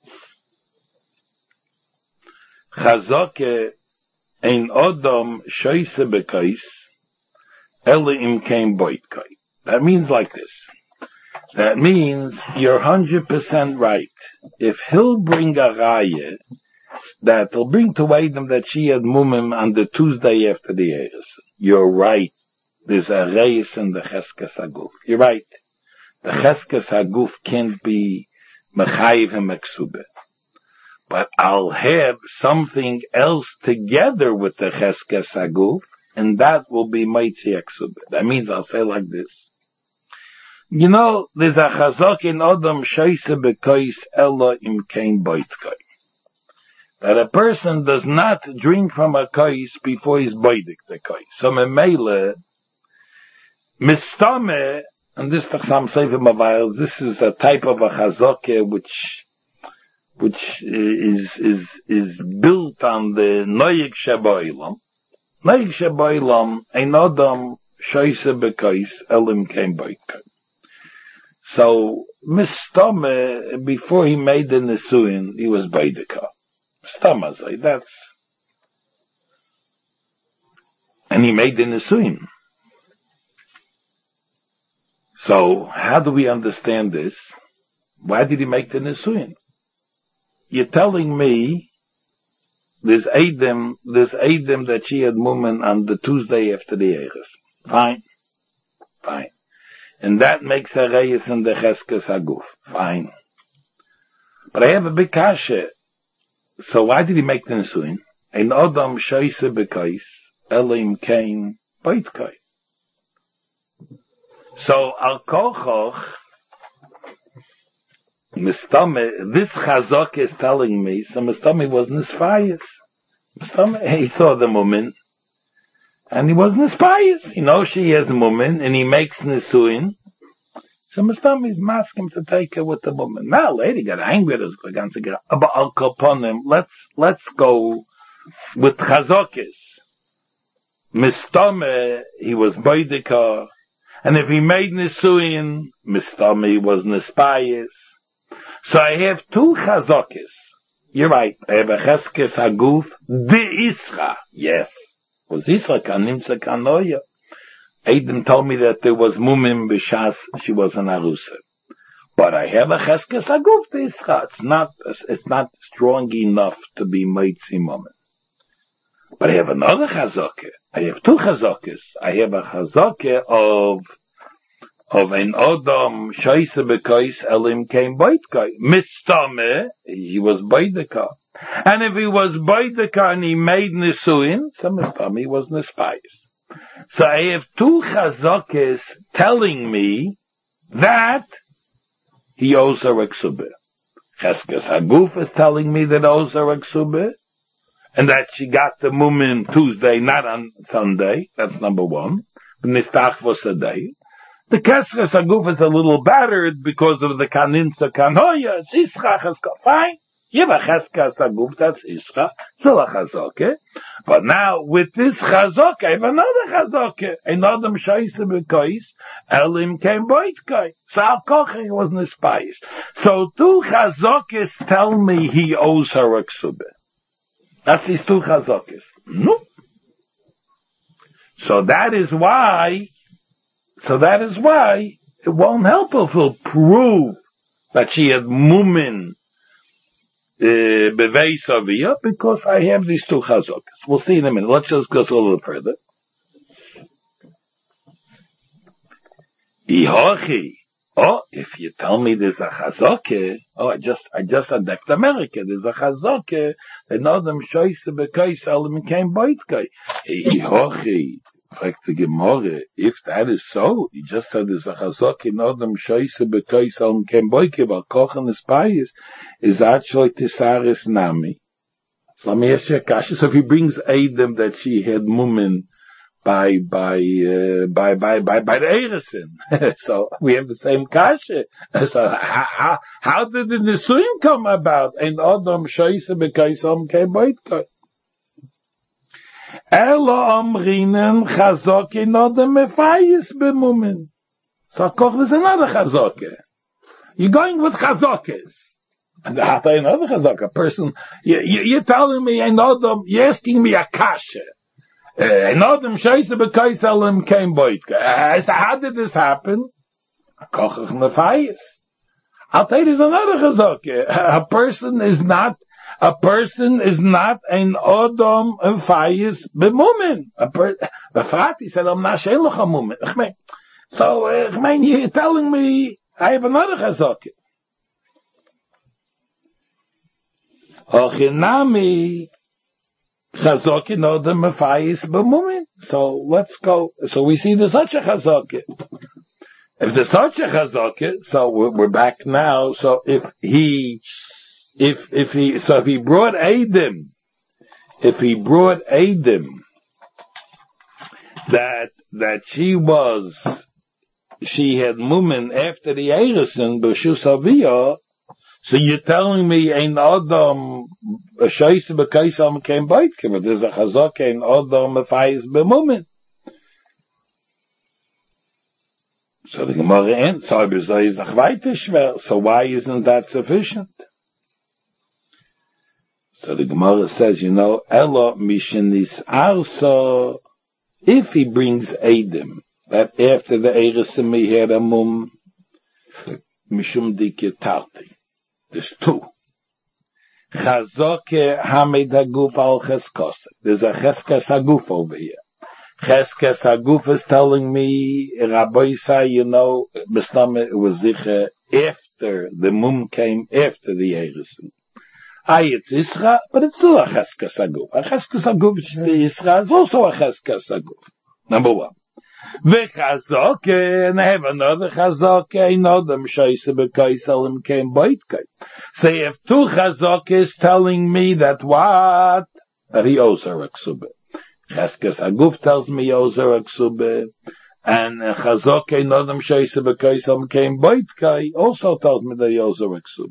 Chazake ein Odom shoyse bekais, ele im kein boitkai. That means like this. That means you're 100% right. If he'll bring a raya that will bring to Adam that she had mumim on the Tuesday after the Eres, you're right. There's a reis in the Cheskes Aguf. You're right. The Cheskes Aguf can't be mechayiv and meksubeh. But I'll have something else together with the Cheskes Aguf, and that will be Meitzi Eksubah. That means I'll say like this. You know, there's a chazak in Odom Shoyse Bekois Ella Im Kein Boitkai. That a person does not drink from a kois before he's boidik the kois. So memele, mistame, and this Tachsam Sefer Mavayel, this is a type of a chazak which is built on the Noyik Shaboilam. Noyik Shaboilam, ein Odom Shoyse Bekois Elim Kein Boitkai. So, Mistame, before he made the Nisuin, he was Baidika. Mistame, that's... And he made the Nisuin. So, how do we understand this? Why did he make the Nisuin? You're telling me there's Adam that she had mumen on the Tuesday after the Eres. Fine. And that makes a reis in the Cheskes Aguf. Fine. But I have a big kasha. So why did he make the Nisuin? Ein Odom Shoyse Bekois, Elim Kein Boitkai. So Al Kochoch, Mistame, this chazak is telling me, so Mistame wasn't Nisfayis. Mistame, he saw the woman, and he wasn't Nisfayis. He knows she has a woman, and he makes Nisuin. So Mistame is asking him to take her with the woman. Now, lady got angry at us, but I'll call upon him. Let's go with chazakis. Mistame, he was Boidika, and if he made Nisuin, Mistame was Nisfayis. So I have two chazakis. You're right. I have a Cheskes Aguf, the Isra. Yes. Was Isra kanimsa kanoya. Adam told me that there was mumim b'shas, she was an arusa. But I have a Cheskes Aguf, the Isra. It's not strong enough to be Meitzi mumim. But I have another chazakah. I have two chazakahs. I have a chazakah of an Odom Shoyse Bekois Elim Kein Boitkai. Mistame, he was Boidika. And if he was Boidika and he made Nisuin, so Mistame was Nispayis. So I have two chazakes telling me that he owes her Eksubah. Cheskes Aguf is telling me that owes her Eksubah, and that she got the mumin Tuesday, not on Sunday. That's number one. Nistach was a day. The Cheskes Aguf is a little battered because of the Kaninsa Kanoya. It's Isra. Fine. You have a Cheskes Aguf, that's Isra. Still a Chazakeh. But now, with this Chazakeh, I have another Chazakeh. Another Shoyse Bekois, Elim Kein Boitkai. So Al Kochach was Nispayis. So two Chazakehs tell me he owes her Eksubah. That's these two Chazakehs. No. So that is why it won't help if he'll prove that she had mumin Beveis Aviyah, because I have these two chazokas. We'll see in a minute. Let's just go a little further. Ihochi. Oh, if you tell me there's a chazoke, I just left America. There's a chazoke. They know them shoyse bekois alim came boitkai. Ihochi. Like the Gemara, if that is so, he just said there's a chazak in Adam Shoyse Bekois Al Kemboike, but Kochen is pious, is actually Tisaris Nami. So let me ask you a kasha. So if he brings Adam that she had mumen by the Eresin, so we have the same kasha. So how did the Nisuim come about? In Adam Shoyse Bekois Al Kemboike. Elo amrinen chazoke no the mefayis bemumen. So Koch is another chazoke. You're going with chazokes. And another chazoke. A person, you're telling me, you're asking me a kasha. Anodam sheise bekois alim came boitke. So how did this happen? Koch is mefayis. I'll tell you there's another chazoke. A person is not an Odom and Fayis b'mumin. Befrat, he said, I'm not shein locha mumin. So, you're telling me, I have another chazoke. Ochinami, chazoke Odom and Fayis b'mumin. So, let's go. So, we see there's such a chazoke. If there's such a chazoke, so we're back now. So, if he brought Adam that she had mumen after the Eresin b'shus Aviyah, so you're telling me ein Adam a shoyse b'kois am came boitke, but there's a chazak ein Adam a fayis b'mumen. So the Gemara ends, so why isn't that sufficient? So the Gemara says, Elo mishenis arso, if he brings Adam, that after the Eresim he had a mum, mishum diketarti. There's two. Chazoke hamed haguf al cheskos. There's a cheskes haguf over here. Cheskes haguf is telling me, Rabbi say, Mestame was ziche after the mum came after the Eresim. It's Isra, but it's still a Cheskes Haguf. A Cheskes Haguf Isra is also a Cheskes Haguf. Number one. V'chazoke, and I have another chazoke, another Shoyse Bekois Alim came boitkai. So you have two chazokes telling me that what? That he owes her a ksube. Cheskes Haguf tells me he owes her a ksube, and chazoke, another Shoyse Bekois Alim came boitkai also tells me that he owes her a ksube.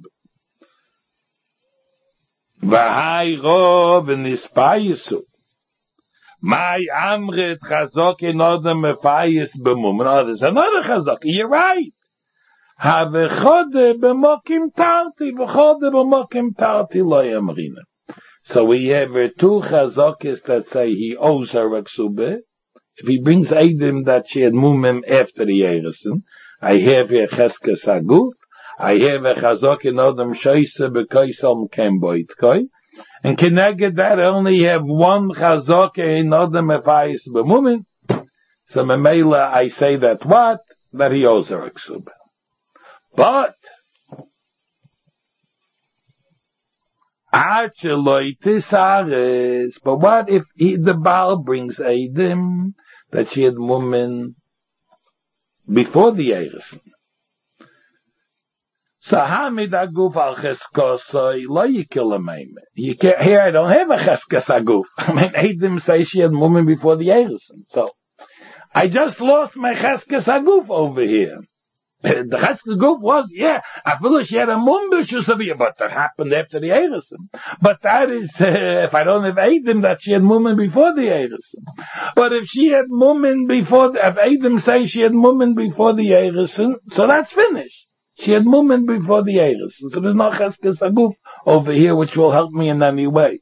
V'hai rov nispayisu. My amrit chazok in other mefayis b'mum. No, there's another chazok. You're right. Havechode b'mokim tarti. V'chode b'mokim tarti lo yamrina. So we have two chazokis that say he owes her a ksube. If he brings Adam that she had mumim after the Eresin, I have a cheskes haguf. I have a chazok in Adam shoyse bekois am kem boitkoi. And keneged that I only have one chazok in Adam efayis b'mumin. So memela I say that what? That he owes her a ksub. But what if the Baal brings Adam that she had mumin before the Eresin? So hamid aguf al cheskosoi lo yikilameime. You can't, here I don't have a cheskes aguf. Adam say she had mumen before the Eresin. So I just lost my cheskes aguf over here. The cheskes aguf was, I feel she had a mum b'shusaviyah, but that happened after the Eresin. But that is, if I don't have Adam that she had mumen before the Eresin. But if she had mumen before, if Adam say she had mumen before the Eresin, so that's finished. She had mumen before the Eresin, so there's no cheskes haguf over here which will help me in any way.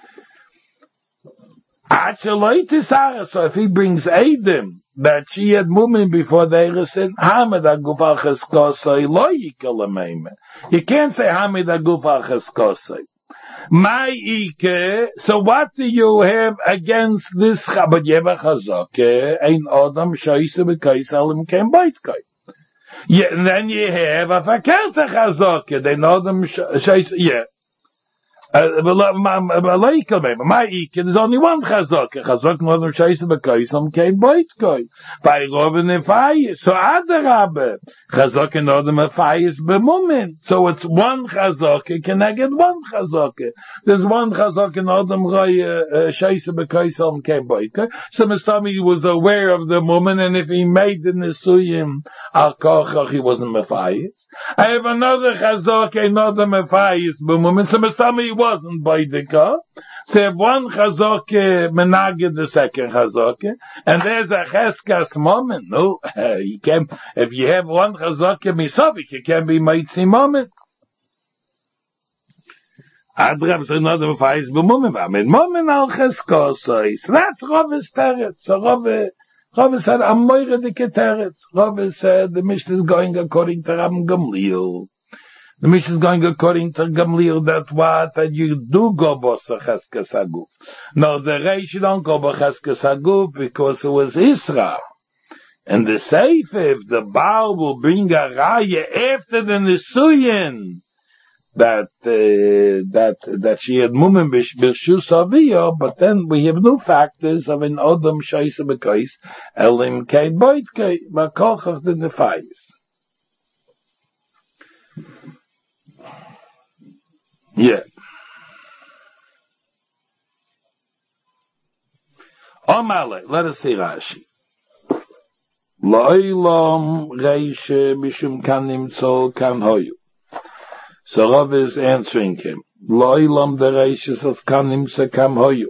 So if he brings Adam that she had mumen before the Eresin, hamid haguf al cheskosai lo yikalameime. You can't say hamid haguf al cheskosai. My Ike, so what do you have against this? But you have a chazaka, ein Adam Shaisa B'Kais Alim Ken Baitkai. Yeah, and then you have a verkehrte chazaka, den Adam Shaisa, yeah. My Ike, there's only one chazaka. Chazaka no Adam Shaisa B'Kais Alim Ken Baitkai. By Robin and Fayis. So Adarabe, chazaka no Adam Fayis B'Mumin. So it's one chazaka, can I get one chazaka? There's one chazaka in Adam Shaisa B'Kais Alim Ken Baitkai. So Mr. he was aware of the moment, and if he made the Nisuyim Al Kochach, he wasn't Mefayis. I have another chazaka, another Mefayis B'Mumin. So Mr. he wasn't by the car. So if one chazaka menaged the second chazaka, and there's a cheskas moment. No, you can. If you have one chazaka misavik, it can be mitzi moment. Adrab so another Mefayis B'Mumin. I mean, moment al cheskosoi. So that's Rav Teretz. So Rav said, I'm moire the Teretz. Rav said the Mishnah is going according to Ram Gamliel. The Mishnah is going according to Gamliel that what? That you do go bosa cheskas haguf. No, the Reish you don't go bosa cheskas haguf because it was Israel. And the Seif, if the Baal will bring a raya after the Nisuyin, that she had mumen b'shus aviyah, but then we have no factors of an Adam Shaisa B'Kais Elim Kein Boitkei B'Kochach the Nefayis. Yeah. Omale, let us see Rashi. Lo'ilam reishe mishum kan nimtzo kan hoyu. So Rav is answering him. Lo'ilam the reishes of kan nimtzo kan hoyu.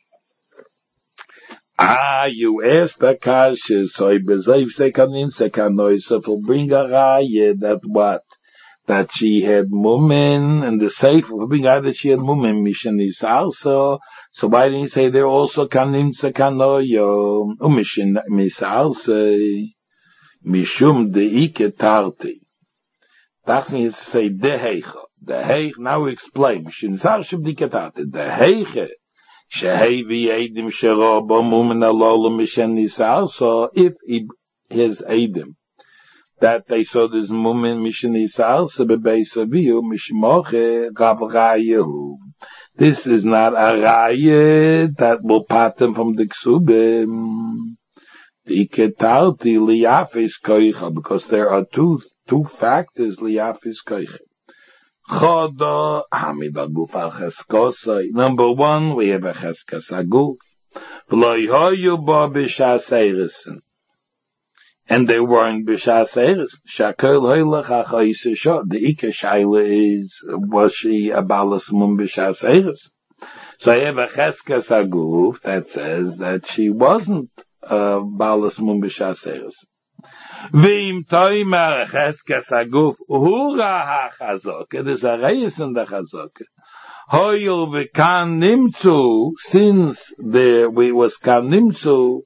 You asked the kasha, so I bezayv se kan nimtzo kan hoyu, so for bring a raya that what? That she had mumen, and the safe for bring out that she had mumen, mission is also. So why didn't you say they're also kanim sekanoyo umishin misalse mishum deike tarti? That means to say deheicha. Deheich, now we explain. Mishin sarshim deike tarti. Deheicha shehevi edim shero bomumen alolo mishen nisalso. If his edim that they saw this mumen mishen nisalso bebeisaviu mishmoche gavrayehu. This is not a raya that will part them from the ksubim. The ketarti liyafis koicha, because there are two factors liyafis koicha. Choda hamid aguf al cheskosai. Number one, we have a cheskas aguf. V'loi hoyu ba b'shas eiresen. And they weren't b'shas eiresen. Shakol hoylach ha'chayis shot. The ike shaila is, was she a balas mum b'shas eiresen? So I have a cheskas aguf that says that she wasn't balas mum b'shas eiresen. V'im toimer cheskas aguf hura ha'chazok. There's a reis in the chazok. Hoyul v'kan nimtzu, since there was kan nimtzu,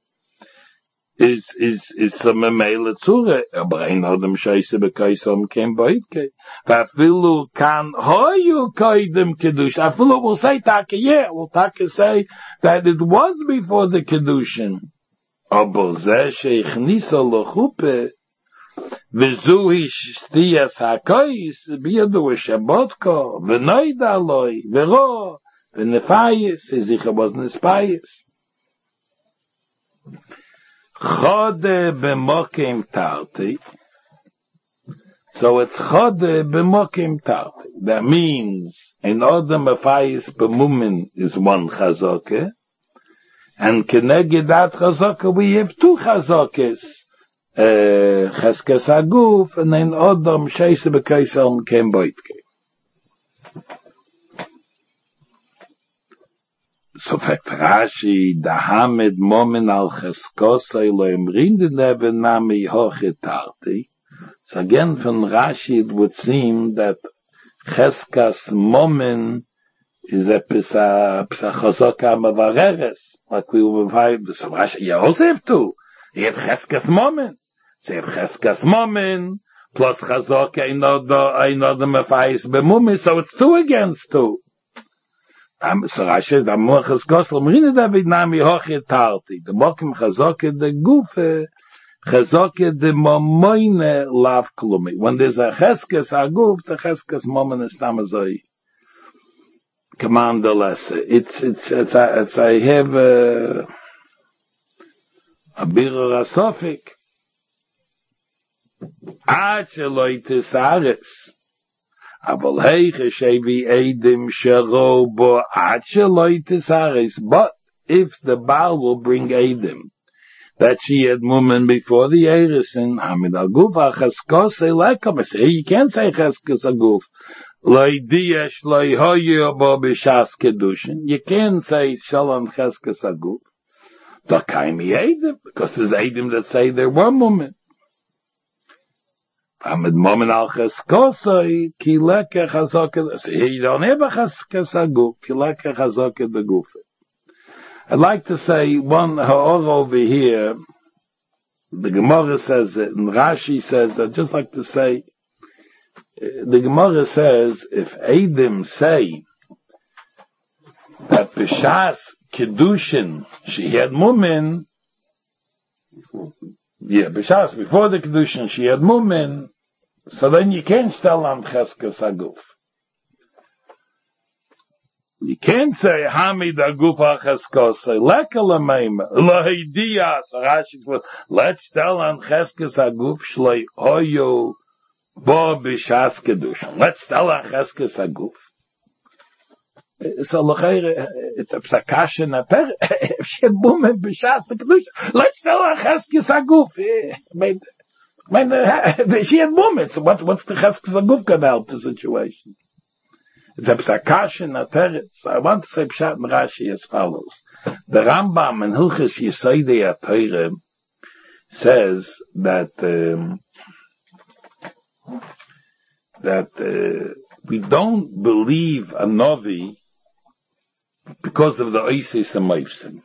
is some memele tzure, aber ein Adam Shaisa B'Kais Alim Ken Baitkai. Vafilu kan hoyu koidem kedushin. Afilu will say taka, yeah, will taka say that it was before the kedushin. Aber zeh sheichniso lochupe, v'zuhi shtiyas hakois, biyadu v'shabotko, v'noida aloi, v'ro, v'nefayis, his was nespayis. Chode b'mokim tarti. So it's chode b'mokim tarti. That means in order mefayis b'mumin is one chazokeh, and keneged that chazokeh we have two chazokehs, cheskes aguf, and in order m'sheise b'Kais Alim Ken Baitkai. So fact Rashi, the Hamid Momin al Cheskosai lo imrin de nebenami hochitarti. So again from Rashi it would seem that Cheskas Momin is a pisa chazoka mavareres, like we will find. So Rashi, you also have two. You have Cheskas Momin. So you have Cheskas Momin plus chazoka another mefayis b'mumi. So it's two against two. So Rashi, the Mochas Kosel, Marina David Nami Hochit Tarti, the Mokim Chazoke, the Gufe, Chazoke, the Momoine Lav Klumi. When there's a Cheskes Aguf, the Cheskes Momen is Tamazoi. Command the lesser. It's I have a Birur Asofik. Ad Sheloi Tesaris. But if the Baal will bring Eidim, that she had woman before the Eirison, Hamid Aguf, Acheskos, you can't say Cheskos Aguf. You can't say Shalom Cheskos Aguf. Because there's Eidim that say there were women. Amid moment al cheskosoi ki leke chazoke. You don't have a cheskes aguf ki leke chazoke the gufe. I'd like to say one ha'or over here. The Gemara says it, and Rashi says. I'd just like to say, the Gemara says if Eidim say that b'shas kedushin she had mumin. Yeah, b'shas before the kedushin she had mumin, so then you can't tell on cheskes aguf. You can't say hamid aguf acheskos lekala meima lahidiyas. Rashi says, let's tell on cheskes aguf shlei hoyo bo b'shas kedushin. Let's tell on cheskes aguf. So it's a psakashin a per. If she had mumin b'shas the kedushin, let's tell her cheskes aguf. She had mumin. So what's the cheskes aguf gonna help the situation? It's a psakashin a per. So I want to say pshat and Rashi as follows. The Rambam in Hilchos Yesodei HaTorah says that we don't believe a Novi because of the Oises and Meifsim.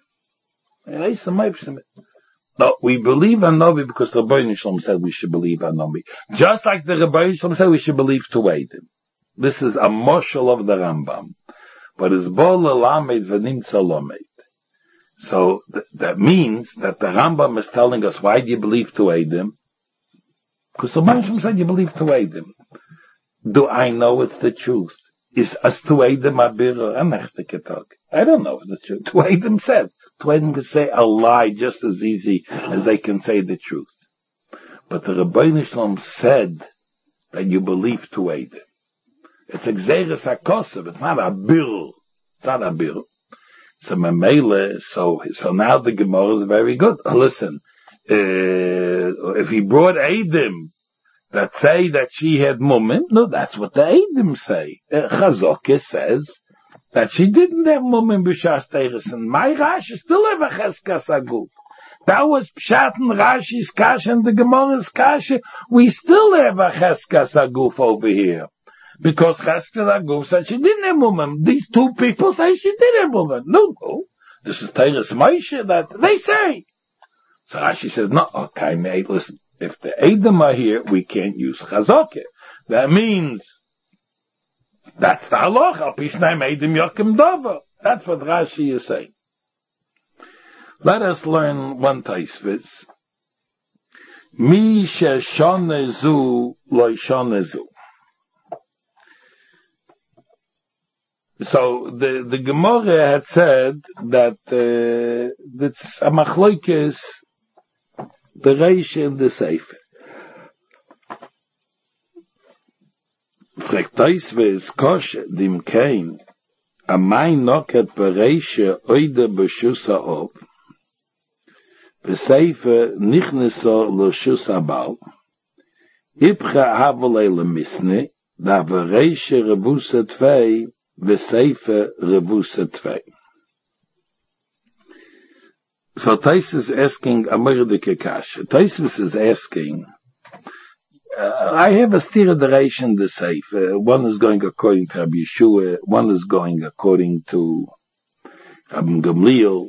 No, we believe a Novi because the Rebbeinu Shalom said we should believe a Novi. Just like the Rebbeinu Shalom said we should believe to Eidim. This is a moshel of the Rambam. But it's Bo L'Lamed V'Nimtza Lomed. So that means that the Rambam is telling us, why do you believe to Eidim? Because the Rebbeinu Shalom said you believe to Eidim. Do I know it's the truth? Is as to Eidim a birur anechte ketag? I don't know the truth. To Eidim said. To Eidim can say a lie just as easy as they can say the truth. But the Rebbeinu Shalom said that you believe to Eidim. It's a gzeres hakosav. It's not a birur. It's not a birur. So Mamele, so now the Gemara is very good. Listen, if he brought Eidim that say that she had mumin, no, that's what the Eidim say. Chazoke says that she didn't have mumin b'shas teiresen. My Rashi still have a cheskas aguf. That was Pshat and Rashi's kasha and the Gemara's kasha. We still have a cheskas aguf over here. Because cheskas aguf said she didn't have mumin. These two people say she did have mumin. No. This is Teiras Moshe that they say. So Rashi says, no, okay, mate, listen. If the Eidim are here, we can't use Chazoke. That means, that's the halacha. Pishnayim Eidim Yokim Dover. That's what Rashi is saying. Let us learn one Taisvis. Mi sheshonezu lo shonezu. So the Gemara had said that it's a machloikes the Reish and the Sefer. Fragt Taisves Kosh dim Kain a mein noket bereische oide beschussa of the Sefer nichneso lo schussa bal ibcha havole le misne da bereische revusa tvei the Sefer revusa tvei. So Taisus is asking a Mordecai kasha. Taisus is asking, I have a stira deration the Sefer. One is going according to Rabbi Yeshua, one is going according to Rabbi Gamliel.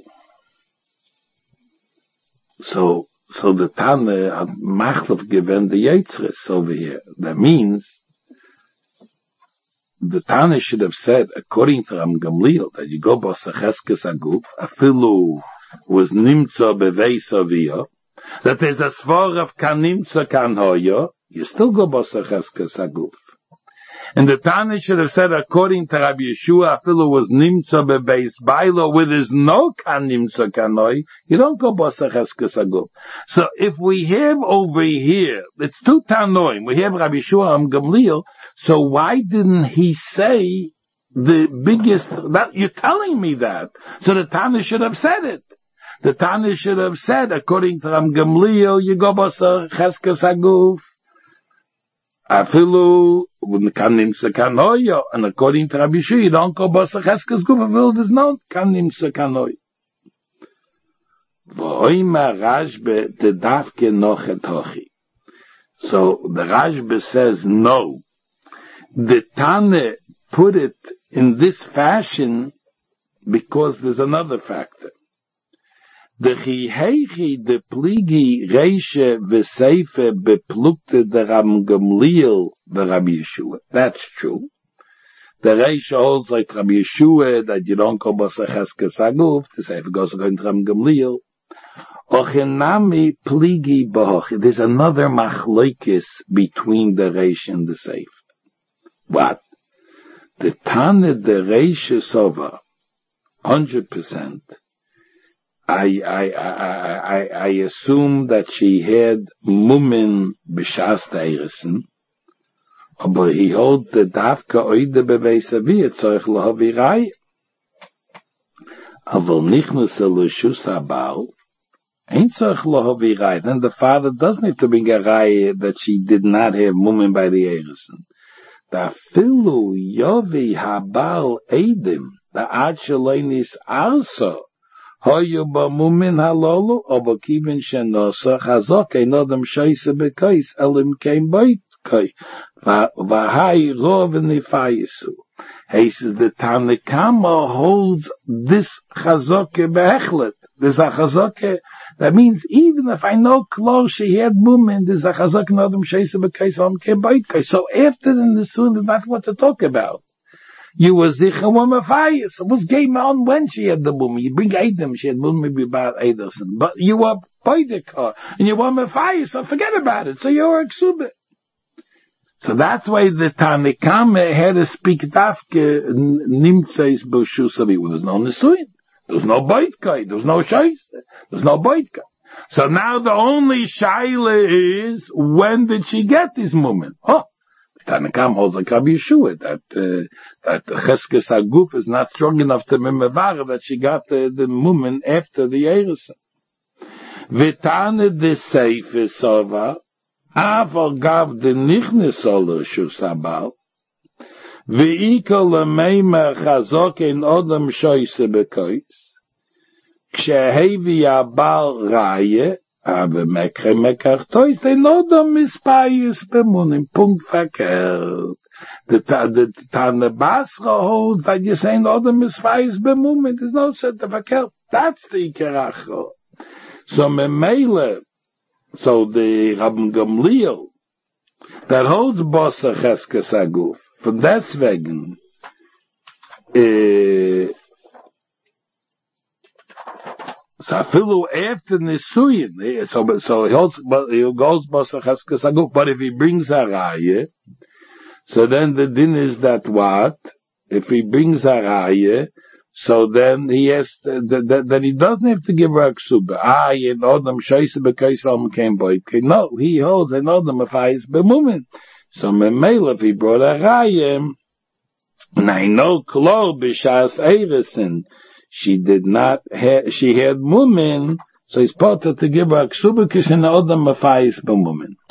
So the Tane had Machlef given the Yetzres over here. That means the Tana should have said, according to Ram Gamliel, that you go b'sacheskes aguf, afilu was nimtza beveis aviyah, that there's a svar of kan nimtza kan hoya, you still go b'sacheskes aguf. And the Tana should have said, according to Rabbi Yeshua, afilu was nimtza beveis bailo, where there's no kan nimtza kan hoya, you don't go b'sacheskes aguf. So if we have over here, it's two Tanoim, we have Rabbi Yeshua Ram Gamliel, so why didn't he say the biggest, that you're telling me that? So the Tana should have said it. The Tana should have said, according to Ram Gamliel, you go b'sacheskes aguf, afilu kan nimtza kan hoya, and according to Rabbi Yeshua, you don't go b'sacheskes aguf, afilu there's no kan nimtza kan hoya. V'oima Rashbe the dafke noch etochi. So the Rashbe says no. The Tana put it in this fashion because there's another factor. The Chihechi, the Pligi, Reishe, Veseife, beplukte the Ram Gamliel, the Rabbi Yeshua. That's true. The Reishe holds like Rabbi Yeshua, that you don't go b'sacheskes aguf, the Seife goes according to Ram Gamliel. Ochenami Pligi Bahoch. There's another machlokes between the Reishe and the Seife. What? The Tana, the Reishe Sova, 100%. I assume that she had Mumin b'shas Teiresen, but he holds the Dafka oide beveis aviyah tzorich lahavi raya. Aval nichnus l'shus habal, ain't tzorich lahavi raya. Then the father doesn't have to bring a raya that she did not have Mumin by the Eiresen. The filu yovi habal edim, the achelenis arso, hoyu b'mumin halolu, oba kivin shenosa, chazok einodem shaisa b'kais, elim kein boit kai, v'hai rov nifayisu. He says the Tanakama holds this chazok be'echlet. There's a chazok. That means even if I know close she had mumin, there's a chazak nodem sheisa b'kais am kebait kai. So after in the soon is not what to talk about. You was the chawamafayis. It was game on when she had the mumin. You bring Adam, she had mumin maybe about Ederson. But you were boidekar, and you were mafayis, so forget about it. So you were ksubit. So that's why the Tanakama had to speak dafke nimtzeis b'shusavi. There was no nesuin. There was no boitkai. There was no shaisa. There's no boitka. So now the only shaila is, when did she get this moment? Oh, the Tanakam holds like Rabbi Yeshua, that Cheskes Aguf is not strong enough to memevara that she got the moment after the Eiresen. Vitane de Seife Sova, Aval gav de Nichnes Oler Shus Habal, Ve'iko lemeima chazok in Odom Shoyse Bekois, Kshehevi Abal Raye, aber mekre mekartois, den Odom mispayis bemunim, Punkt verkehrt. The Tana Basra holds that you say Odom mispayis bemunim, there's no such a verkehrt. That's the Ikeracho. So Memele, so the Rabbi Gamliel, that holds Bosa Cheskes Aguf, from deswegen, so afilu after Nisuyin, so he goes Bosa Cheskes Aguf, but if he brings a Raya, so then the din is that what? If he brings a Raya, so then he has, that he doesn't have to give her a ksuba. In Odom Shaisa B'Kais Ram came by. No, he holds an Odom Afayis B'Mumin. So Memele, if he brought a Rayim, and I know Klo B'Shas Eiresen, she did not have, she had Mumin, so he's put her to give her a ksuba, because an Odom Afayis B'Mumin.